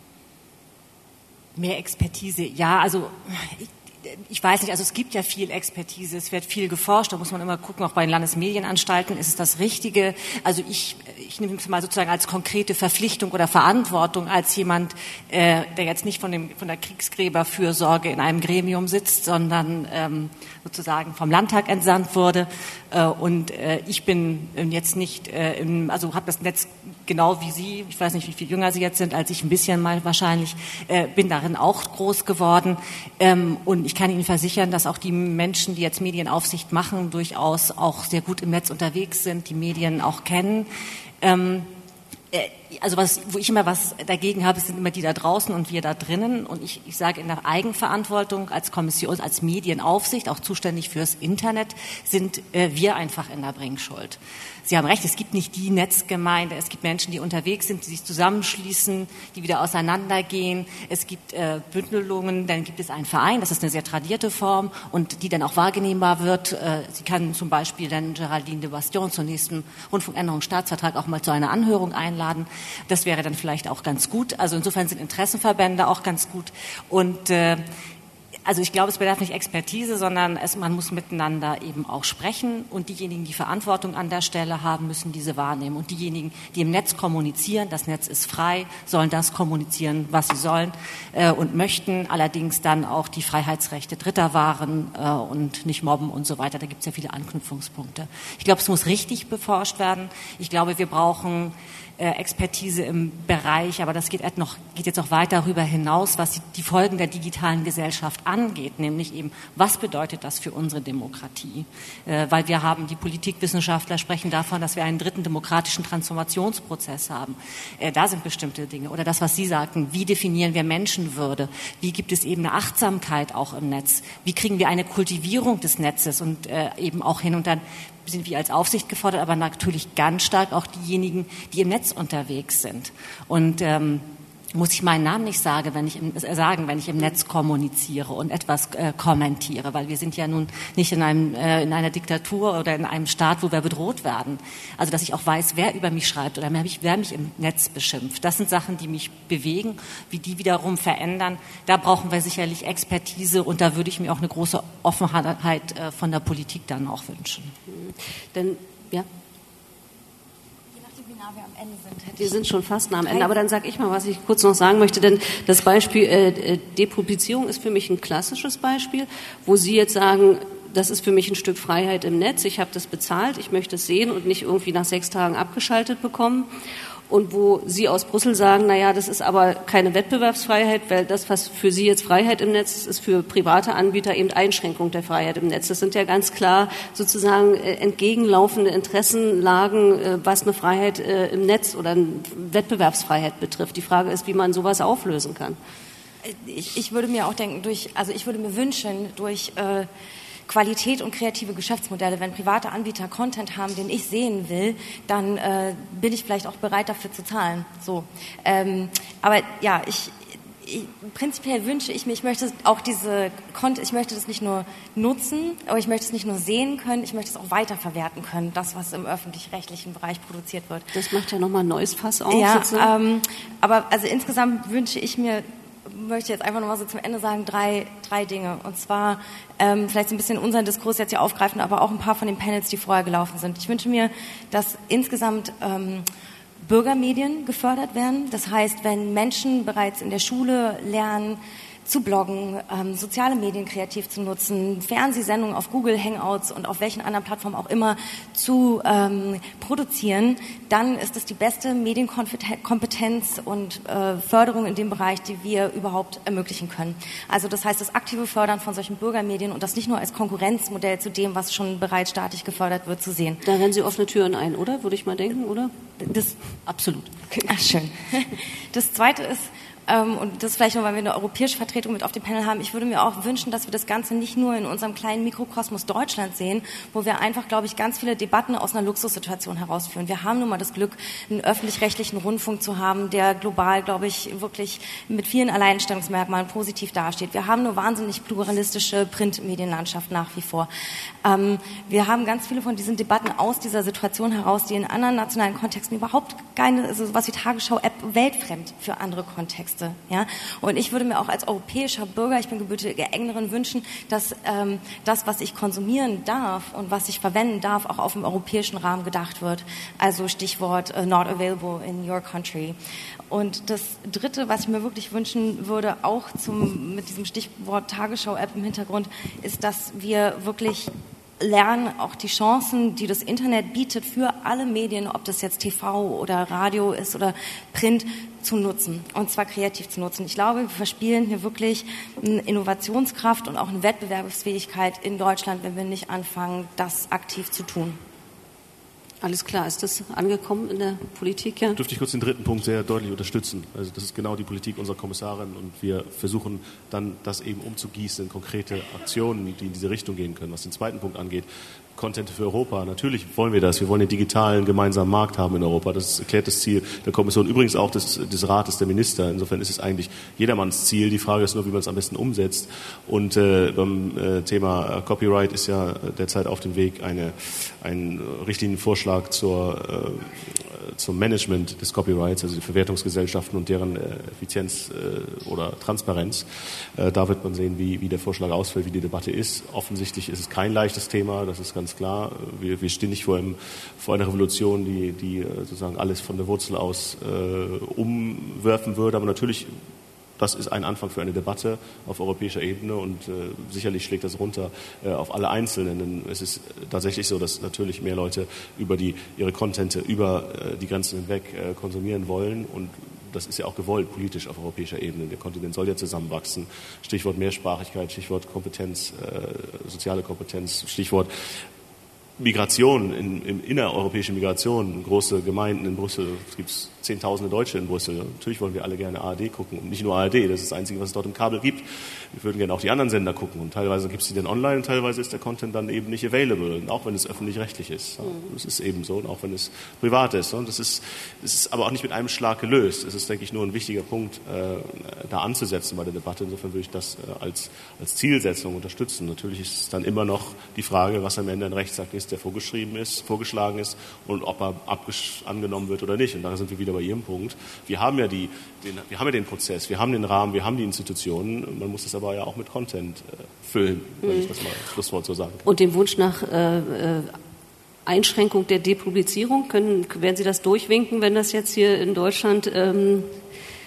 Mehr Expertise, ja, also ich weiß nicht, also es gibt ja viel Expertise, es wird viel geforscht, da muss man immer gucken, auch bei den Landesmedienanstalten, ist es das Richtige? Also ich nehme es mal sozusagen als konkrete Verpflichtung oder Verantwortung, als jemand, der jetzt nicht von der Kriegsgräberfürsorge in einem Gremium sitzt, sondern sozusagen vom Landtag entsandt wurde. Und ich bin jetzt nicht, also habe das Netz genau wie Sie, ich weiß nicht, wie viel jünger Sie jetzt sind, als ich ein bisschen mal wahrscheinlich, bin darin auch groß geworden. Und ich kann Ihnen versichern, dass auch die Menschen, die jetzt Medienaufsicht machen, durchaus auch sehr gut im Netz unterwegs sind, die Medien auch kennen. Also wo ich immer was dagegen habe, sind immer die da draußen und wir da drinnen. Und ich sage, in der Eigenverantwortung als Kommission, als Medienaufsicht, auch zuständig fürs Internet, sind wir einfach in der Bringschuld. Sie haben recht, es gibt nicht die Netzgemeinde, es gibt Menschen, die unterwegs sind, die sich zusammenschließen, die wieder auseinandergehen. Es gibt Bündelungen, dann gibt es einen Verein, das ist eine sehr tradierte Form und die dann auch wahrnehmbar wird. Sie kann zum Beispiel dann Géraldine de Bastion zum nächsten Rundfunkänderungsstaatsvertrag auch mal zu einer Anhörung einladen. Das wäre dann vielleicht auch ganz gut. Also insofern sind Interessenverbände auch ganz gut. Und also ich glaube, es bedarf nicht Expertise, sondern man muss miteinander eben auch sprechen und diejenigen, die Verantwortung an der Stelle haben, müssen diese wahrnehmen. Und diejenigen, die im Netz kommunizieren, das Netz ist frei, sollen das kommunizieren, was sie sollen und möchten, allerdings dann auch die Freiheitsrechte Dritter wahren und nicht mobben und so weiter. Da gibt es ja viele Anknüpfungspunkte. Ich glaube, es muss richtig beforscht werden. Ich glaube, wir brauchen Expertise im Bereich, aber das geht jetzt auch weit darüber hinaus, was die Folgen der digitalen Gesellschaft angeht, nämlich eben, was bedeutet das für unsere Demokratie? Weil wir haben, die Politikwissenschaftler sprechen davon, dass wir einen dritten demokratischen Transformationsprozess haben. Da sind bestimmte Dinge. Oder das, was Sie sagten, wie definieren wir Menschenwürde? Wie gibt es eben eine Achtsamkeit auch im Netz? Wie kriegen wir eine Kultivierung des Netzes und eben auch hin und dann sind wir als Aufsicht gefordert, aber natürlich ganz stark auch diejenigen, die im Netz unterwegs sind. Und muss ich meinen Namen nicht sagen, wenn ich im Netz kommuniziere und etwas kommentiere, weil wir sind ja nun nicht in einer Diktatur oder in einem Staat, wo wir bedroht werden. Also dass ich auch weiß, wer über mich schreibt oder wer mich im Netz beschimpft. Das sind Sachen, die mich bewegen, wie die wiederum verändern. Da brauchen wir sicherlich Expertise und da würde ich mir auch eine große Offenheit von der Politik dann auch wünschen. Denn, ja. Wir am Ende sind. Wir sind schon fast nah am Ende, aber dann sage ich mal, was ich kurz noch sagen möchte, denn das Beispiel Depublizierung ist für mich ein klassisches Beispiel, wo Sie jetzt sagen, das ist für mich ein Stück Freiheit im Netz. Ich habe das bezahlt, ich möchte es sehen und nicht irgendwie nach 6 Tagen abgeschaltet bekommen. Und wo Sie aus Brüssel sagen, naja, das ist aber keine Wettbewerbsfreiheit, weil das, was für Sie jetzt Freiheit im Netz ist, ist für private Anbieter eben Einschränkung der Freiheit im Netz. Das sind ja ganz klar sozusagen entgegenlaufende Interessenlagen, was eine Freiheit im Netz oder eine Wettbewerbsfreiheit betrifft. Die Frage ist, wie man sowas auflösen kann. Ich würde mir auch denken, ich würde mir wünschen, durch Qualität und kreative Geschäftsmodelle, wenn private Anbieter Content haben, den ich sehen will, dann bin ich vielleicht auch bereit, dafür zu zahlen. So. Aber ja, prinzipiell wünsche ich mir, ich möchte auch ich möchte das nicht nur nutzen, aber ich möchte es nicht nur sehen können, ich möchte es auch weiterverwerten können, das, was im öffentlich-rechtlichen Bereich produziert wird. Das macht ja nochmal ein neues Fass auf. Ja, aber also insgesamt möchte jetzt einfach nochmal so zum Ende sagen, drei Dinge. Und zwar vielleicht so ein bisschen unseren Diskurs jetzt hier aufgreifen, aber auch ein paar von den Panels, die vorher gelaufen sind. Ich wünsche mir, dass insgesamt Bürgermedien gefördert werden. Das heißt, wenn Menschen bereits in der Schule lernen, zu bloggen, soziale Medien kreativ zu nutzen, Fernsehsendungen auf Google Hangouts und auf welchen anderen Plattformen auch immer zu produzieren, dann ist das die beste Medienkompetenz und Förderung in dem Bereich, die wir überhaupt ermöglichen können. Also das heißt, das aktive Fördern von solchen Bürgermedien und das nicht nur als Konkurrenzmodell zu dem, was schon bereits staatlich gefördert wird, zu sehen. Da rennen Sie offene Türen ein, oder? Würde ich mal denken, oder? Das absolut. Ach, schön. Das Zweite ist, und das vielleicht noch, weil wir eine europäische Vertretung mit auf dem Panel haben, ich würde mir auch wünschen, dass wir das Ganze nicht nur in unserem kleinen Mikrokosmos Deutschland sehen, wo wir einfach, glaube ich, ganz viele Debatten aus einer Luxussituation herausführen. Wir haben nun mal das Glück, einen öffentlich-rechtlichen Rundfunk zu haben, der global, glaube ich, wirklich mit vielen Alleinstellungsmerkmalen positiv dasteht. Wir haben eine wahnsinnig pluralistische Printmedienlandschaft nach wie vor. Wir haben ganz viele von diesen Debatten aus dieser Situation heraus, die in anderen nationalen Kontexten überhaupt keine, also sowas wie Tagesschau-App, weltfremd für andere Kontexte. Ja? Und ich würde mir auch als europäischer Bürger, ich bin gebürtige Engländerin, wünschen, dass das, was ich konsumieren darf und was ich verwenden darf, auch auf dem europäischen Rahmen gedacht wird. Also Stichwort not available in your country. Und das Dritte, was ich mir wirklich wünschen würde, auch mit diesem Stichwort Tagesschau-App im Hintergrund, ist, dass wir wirklich lernen, auch die Chancen, die das Internet bietet, für alle Medien, ob das jetzt TV oder Radio ist oder Print, zu nutzen. Und zwar kreativ zu nutzen. Ich glaube, wir verspielen hier wirklich eine Innovationskraft und auch eine Wettbewerbsfähigkeit in Deutschland, wenn wir nicht anfangen, das aktiv zu tun. Alles klar, ist das angekommen in der Politik? Ja? Dürfte ich kurz den dritten Punkt sehr deutlich unterstützen. Also das ist genau die Politik unserer Kommissarin und wir versuchen dann, das eben umzugießen in konkrete Aktionen, die in diese Richtung gehen können. Was den zweiten Punkt angeht, Content für Europa. Natürlich wollen wir das. Wir wollen den digitalen gemeinsamen Markt haben in Europa. Das ist erklärtes Ziel der Kommission, übrigens auch des Rates der Minister. Insofern ist es eigentlich jedermanns Ziel. Die Frage ist nur, wie man es am besten umsetzt. Und beim Thema Copyright ist ja derzeit auf dem Weg ein Richtlinienvorschlag zum Management des Copyrights, also die Verwertungsgesellschaften und deren Effizienz oder Transparenz. Da wird man sehen, wie der Vorschlag ausfällt, wie die Debatte ist. Offensichtlich ist es kein leichtes Thema, das ist ganz klar. Wir stehen nicht vor einer Revolution, die sozusagen alles von der Wurzel aus umwerfen würde, aber natürlich, das ist ein Anfang für eine Debatte auf europäischer Ebene und sicherlich schlägt das runter auf alle Einzelnen. Denn es ist tatsächlich so, dass natürlich mehr Leute ihre Contente über die Grenzen hinweg konsumieren wollen und das ist ja auch gewollt politisch auf europäischer Ebene. Der Kontinent soll ja zusammenwachsen. Stichwort Mehrsprachigkeit, Stichwort Kompetenz, soziale Kompetenz, Stichwort Migration, innereuropäische Migration, große Gemeinden in Brüssel, es gibt Zehntausende Deutsche in Brüssel. Natürlich wollen wir alle gerne ARD gucken und nicht nur ARD, das ist das Einzige, was es dort im Kabel gibt. Wir würden gerne auch die anderen Sender gucken und teilweise gibt es die dann online und teilweise ist der Content dann eben nicht available, auch wenn es öffentlich-rechtlich ist. Ja, das ist eben so und auch wenn es privat ist. Und das ist aber auch nicht mit einem Schlag gelöst. Es ist, denke ich, nur ein wichtiger Punkt, da anzusetzen bei der Debatte. Insofern würde ich das als Zielsetzung unterstützen. Natürlich ist es dann immer noch die Frage, was am Ende ein Rechtsakt ist, der vorgeschlagen ist und ob er angenommen wird oder nicht. Und da sind wir wieder bei Ihrem Punkt. Wir haben ja den Prozess, wir haben den Rahmen, wir haben die Institutionen. Man muss das aber ja auch mit Content füllen, wenn ich das mal als Schlusswort so sagen kann. Und den Wunsch nach Einschränkung der Depublizierung, werden Sie das durchwinken, wenn das jetzt hier in Deutschland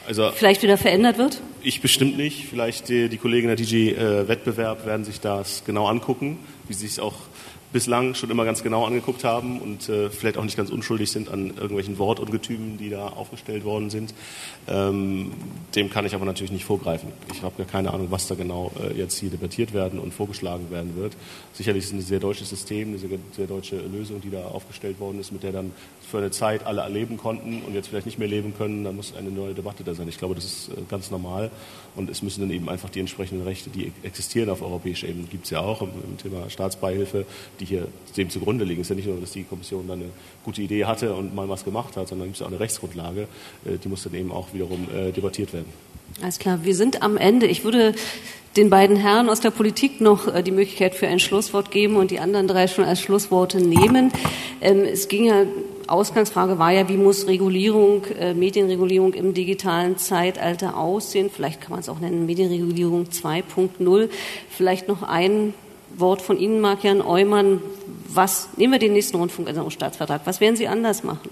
also, vielleicht wieder verändert wird? Ich bestimmt nicht. Vielleicht die Kollegen der DG Wettbewerb werden sich das genau angucken, wie sie es auch bislang schon immer ganz genau angeguckt haben und vielleicht auch nicht ganz unschuldig sind an irgendwelchen Wortungetümen, die da aufgestellt worden sind. Dem kann ich aber natürlich nicht vorgreifen. Ich habe gar keine Ahnung, was da genau jetzt hier debattiert werden und vorgeschlagen werden wird. Sicherlich ist es ein sehr deutsches System, eine sehr deutsche Lösung, die da aufgestellt worden ist, mit der dann für eine Zeit alle erleben konnten und jetzt vielleicht nicht mehr leben können. Da muss eine neue Debatte da sein. Ich glaube, das ist ganz normal und es müssen dann eben einfach die entsprechenden Rechte, die existieren auf europäischer Ebene, gibt es ja auch im Thema Staatsbeihilfe, die hier dem zugrunde liegen. Es ist ja nicht nur, dass die Kommission dann eine gute Idee hatte und mal was gemacht hat, sondern gibt es auch eine Rechtsgrundlage, die muss dann eben auch wiederum debattiert werden. Alles klar, wir sind am Ende. Ich würde den beiden Herren aus der Politik noch die Möglichkeit für ein Schlusswort geben und die anderen drei schon als Schlussworte nehmen. Es ging ja, Ausgangsfrage war ja, wie muss Medienregulierung im digitalen Zeitalter aussehen? Vielleicht kann man es auch nennen, Medienregulierung 2.0. Vielleicht noch ein Wort von Ihnen, Marc-Jan Eumann. Nehmen wir den nächsten Rundfunkänderungsstaatsvertrag. Was werden Sie anders machen?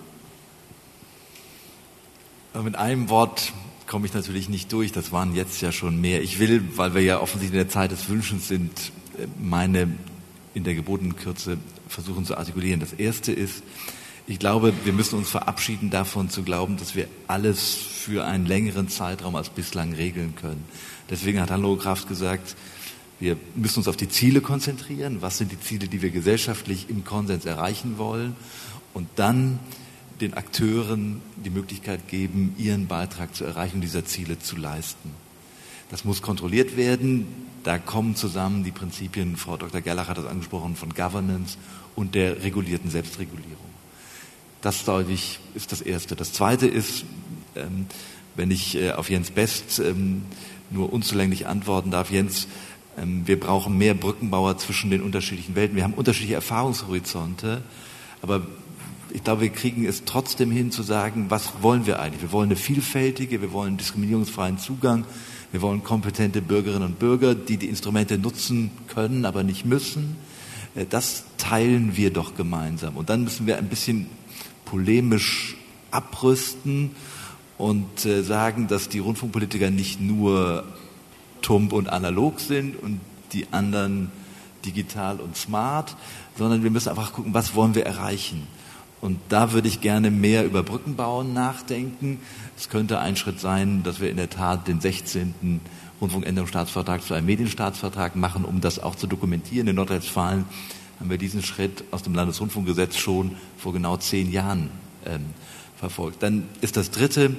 Mit einem Wort komme ich natürlich nicht durch. Das waren jetzt ja schon mehr. Ich will, weil wir ja offensichtlich in der Zeit des Wünschens sind, meine in der gebotenen Kürze versuchen zu artikulieren. Das Erste ist, ich glaube, wir müssen uns verabschieden davon zu glauben, dass wir alles für einen längeren Zeitraum als bislang regeln können. Deswegen hat Hannelore Kraft gesagt, wir müssen uns auf die Ziele konzentrieren. Was sind die Ziele, die wir gesellschaftlich im Konsens erreichen wollen? Und dann den Akteuren die Möglichkeit geben, ihren Beitrag zur Erreichung dieser Ziele zu leisten. Das muss kontrolliert werden. Da kommen zusammen die Prinzipien, Frau Dr. Gerlach hat das angesprochen, von Governance und der regulierten Selbstregulierung. Das, glaube ich, ist das Erste. Das Zweite ist, wenn ich auf Jens Best nur unzulänglich antworten darf, Jens, wir brauchen mehr Brückenbauer zwischen den unterschiedlichen Welten. Wir haben unterschiedliche Erfahrungshorizonte, aber ich glaube, wir kriegen es trotzdem hin zu sagen, was wollen wir eigentlich? Wir wollen eine vielfältige, wir wollen einen diskriminierungsfreien Zugang, wir wollen kompetente Bürgerinnen und Bürger, die die Instrumente nutzen können, aber nicht müssen. Das teilen wir doch gemeinsam. Und dann müssen wir ein bisschen polemisch abrüsten und sagen, dass die Rundfunkpolitiker nicht nur tump und analog sind und die anderen digital und smart, sondern wir müssen einfach gucken, was wollen wir erreichen. Und da würde ich gerne mehr über Brückenbauen nachdenken. Es könnte ein Schritt sein, dass wir in der Tat den 16. Rundfunkänderungsstaatsvertrag zu einem Medienstaatsvertrag machen, um das auch zu dokumentieren. In Nordrhein-Westfalen haben wir diesen Schritt aus dem Landesrundfunkgesetz schon vor genau 10 Jahren verfolgt. Dann ist das Dritte,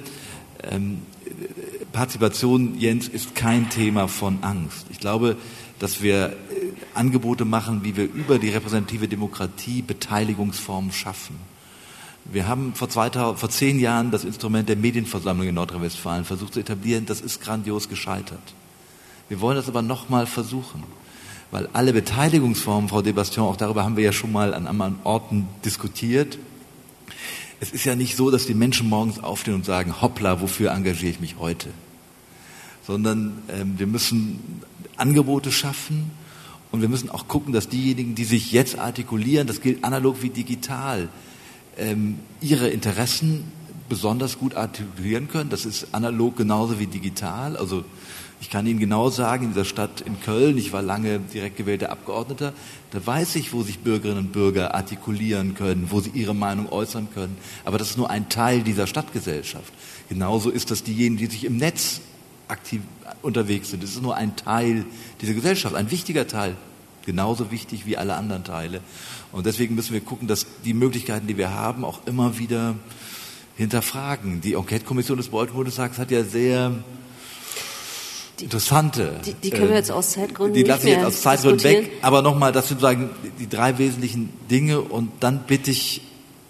Partizipation, Jens, ist kein Thema von Angst. Ich glaube, dass wir Angebote machen, wie wir über die repräsentative Demokratie Beteiligungsformen schaffen. Wir haben vor 10 Jahren das Instrument der Medienversammlung in Nordrhein-Westfalen versucht zu etablieren. Das ist grandios gescheitert. Wir wollen das aber nochmal versuchen, weil alle Beteiligungsformen, Frau de Bastion, auch darüber haben wir ja schon mal an anderen Orten diskutiert. Es ist ja nicht so, dass die Menschen morgens aufstehen und sagen, hoppla, wofür engagiere ich mich heute? Sondern wir müssen Angebote schaffen und wir müssen auch gucken, dass diejenigen, die sich jetzt artikulieren, das gilt analog wie digital, ihre Interessen besonders gut artikulieren können. Das ist analog genauso wie digital. Also ich kann Ihnen genau sagen, in dieser Stadt in Köln, ich war lange direkt gewählter Abgeordneter, da weiß ich, wo sich Bürgerinnen und Bürger artikulieren können, wo sie ihre Meinung äußern können. Aber das ist nur ein Teil dieser Stadtgesellschaft. Genauso ist das diejenigen, die sich im Netz aktiv unterwegs sind. Das ist nur ein Teil dieser Gesellschaft, ein wichtiger Teil, genauso wichtig wie alle anderen Teile. Und deswegen müssen wir gucken, dass die Möglichkeiten, die wir haben, auch immer wieder hinterfragen. Die Enquete-Kommission des Bundestags hat ja sehr interessante. Die können wir jetzt aus Zeitgründen nicht mehr diskutieren. Die lassen jetzt aus Zeitgründen weg. Aber nochmal, das sind sozusagen die 3 wesentlichen Dinge. Und dann bitte ich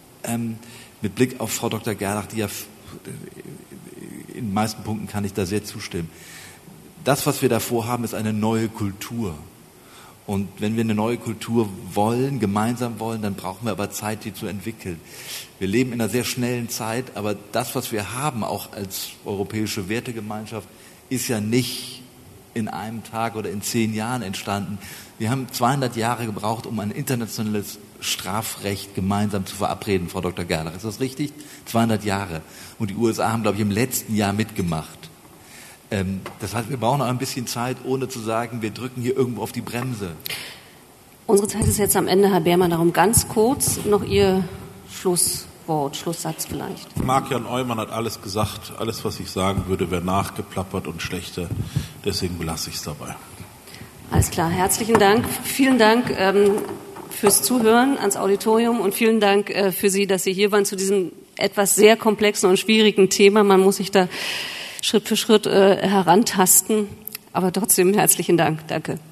mit Blick auf Frau Dr. Gerlach, die ja in den meisten Punkten kann ich da sehr zustimmen. Das, was wir da vorhaben, ist eine neue Kultur. Und wenn wir eine neue Kultur wollen, gemeinsam wollen, dann brauchen wir aber Zeit, die zu entwickeln. Wir leben in einer sehr schnellen Zeit, aber das, was wir haben, auch als europäische Wertegemeinschaft, ist ja nicht in einem Tag oder in 10 Jahren entstanden. Wir haben 200 Jahre gebraucht, um ein internationales Strafrecht gemeinsam zu verabreden, Frau Dr. Gerlach. Ist das richtig? 200 Jahre. Und die USA haben, glaube ich, im letzten Jahr mitgemacht. Das heißt, wir brauchen auch ein bisschen Zeit, ohne zu sagen, wir drücken hier irgendwo auf die Bremse. Unsere Zeit ist jetzt am Ende, Herr Beermann, darum ganz kurz noch Ihr Schlusssatz vielleicht. Marc-Jan Eumann hat alles gesagt. Alles, was ich sagen würde, wäre nachgeplappert und schlechter. Deswegen belasse ich es dabei. Alles klar, herzlichen Dank. Vielen Dank fürs Zuhören ans Auditorium und vielen Dank für Sie, dass Sie hier waren zu diesem etwas sehr komplexen und schwierigen Thema. Man muss sich da Schritt für Schritt herantasten. Aber trotzdem herzlichen Dank. Danke.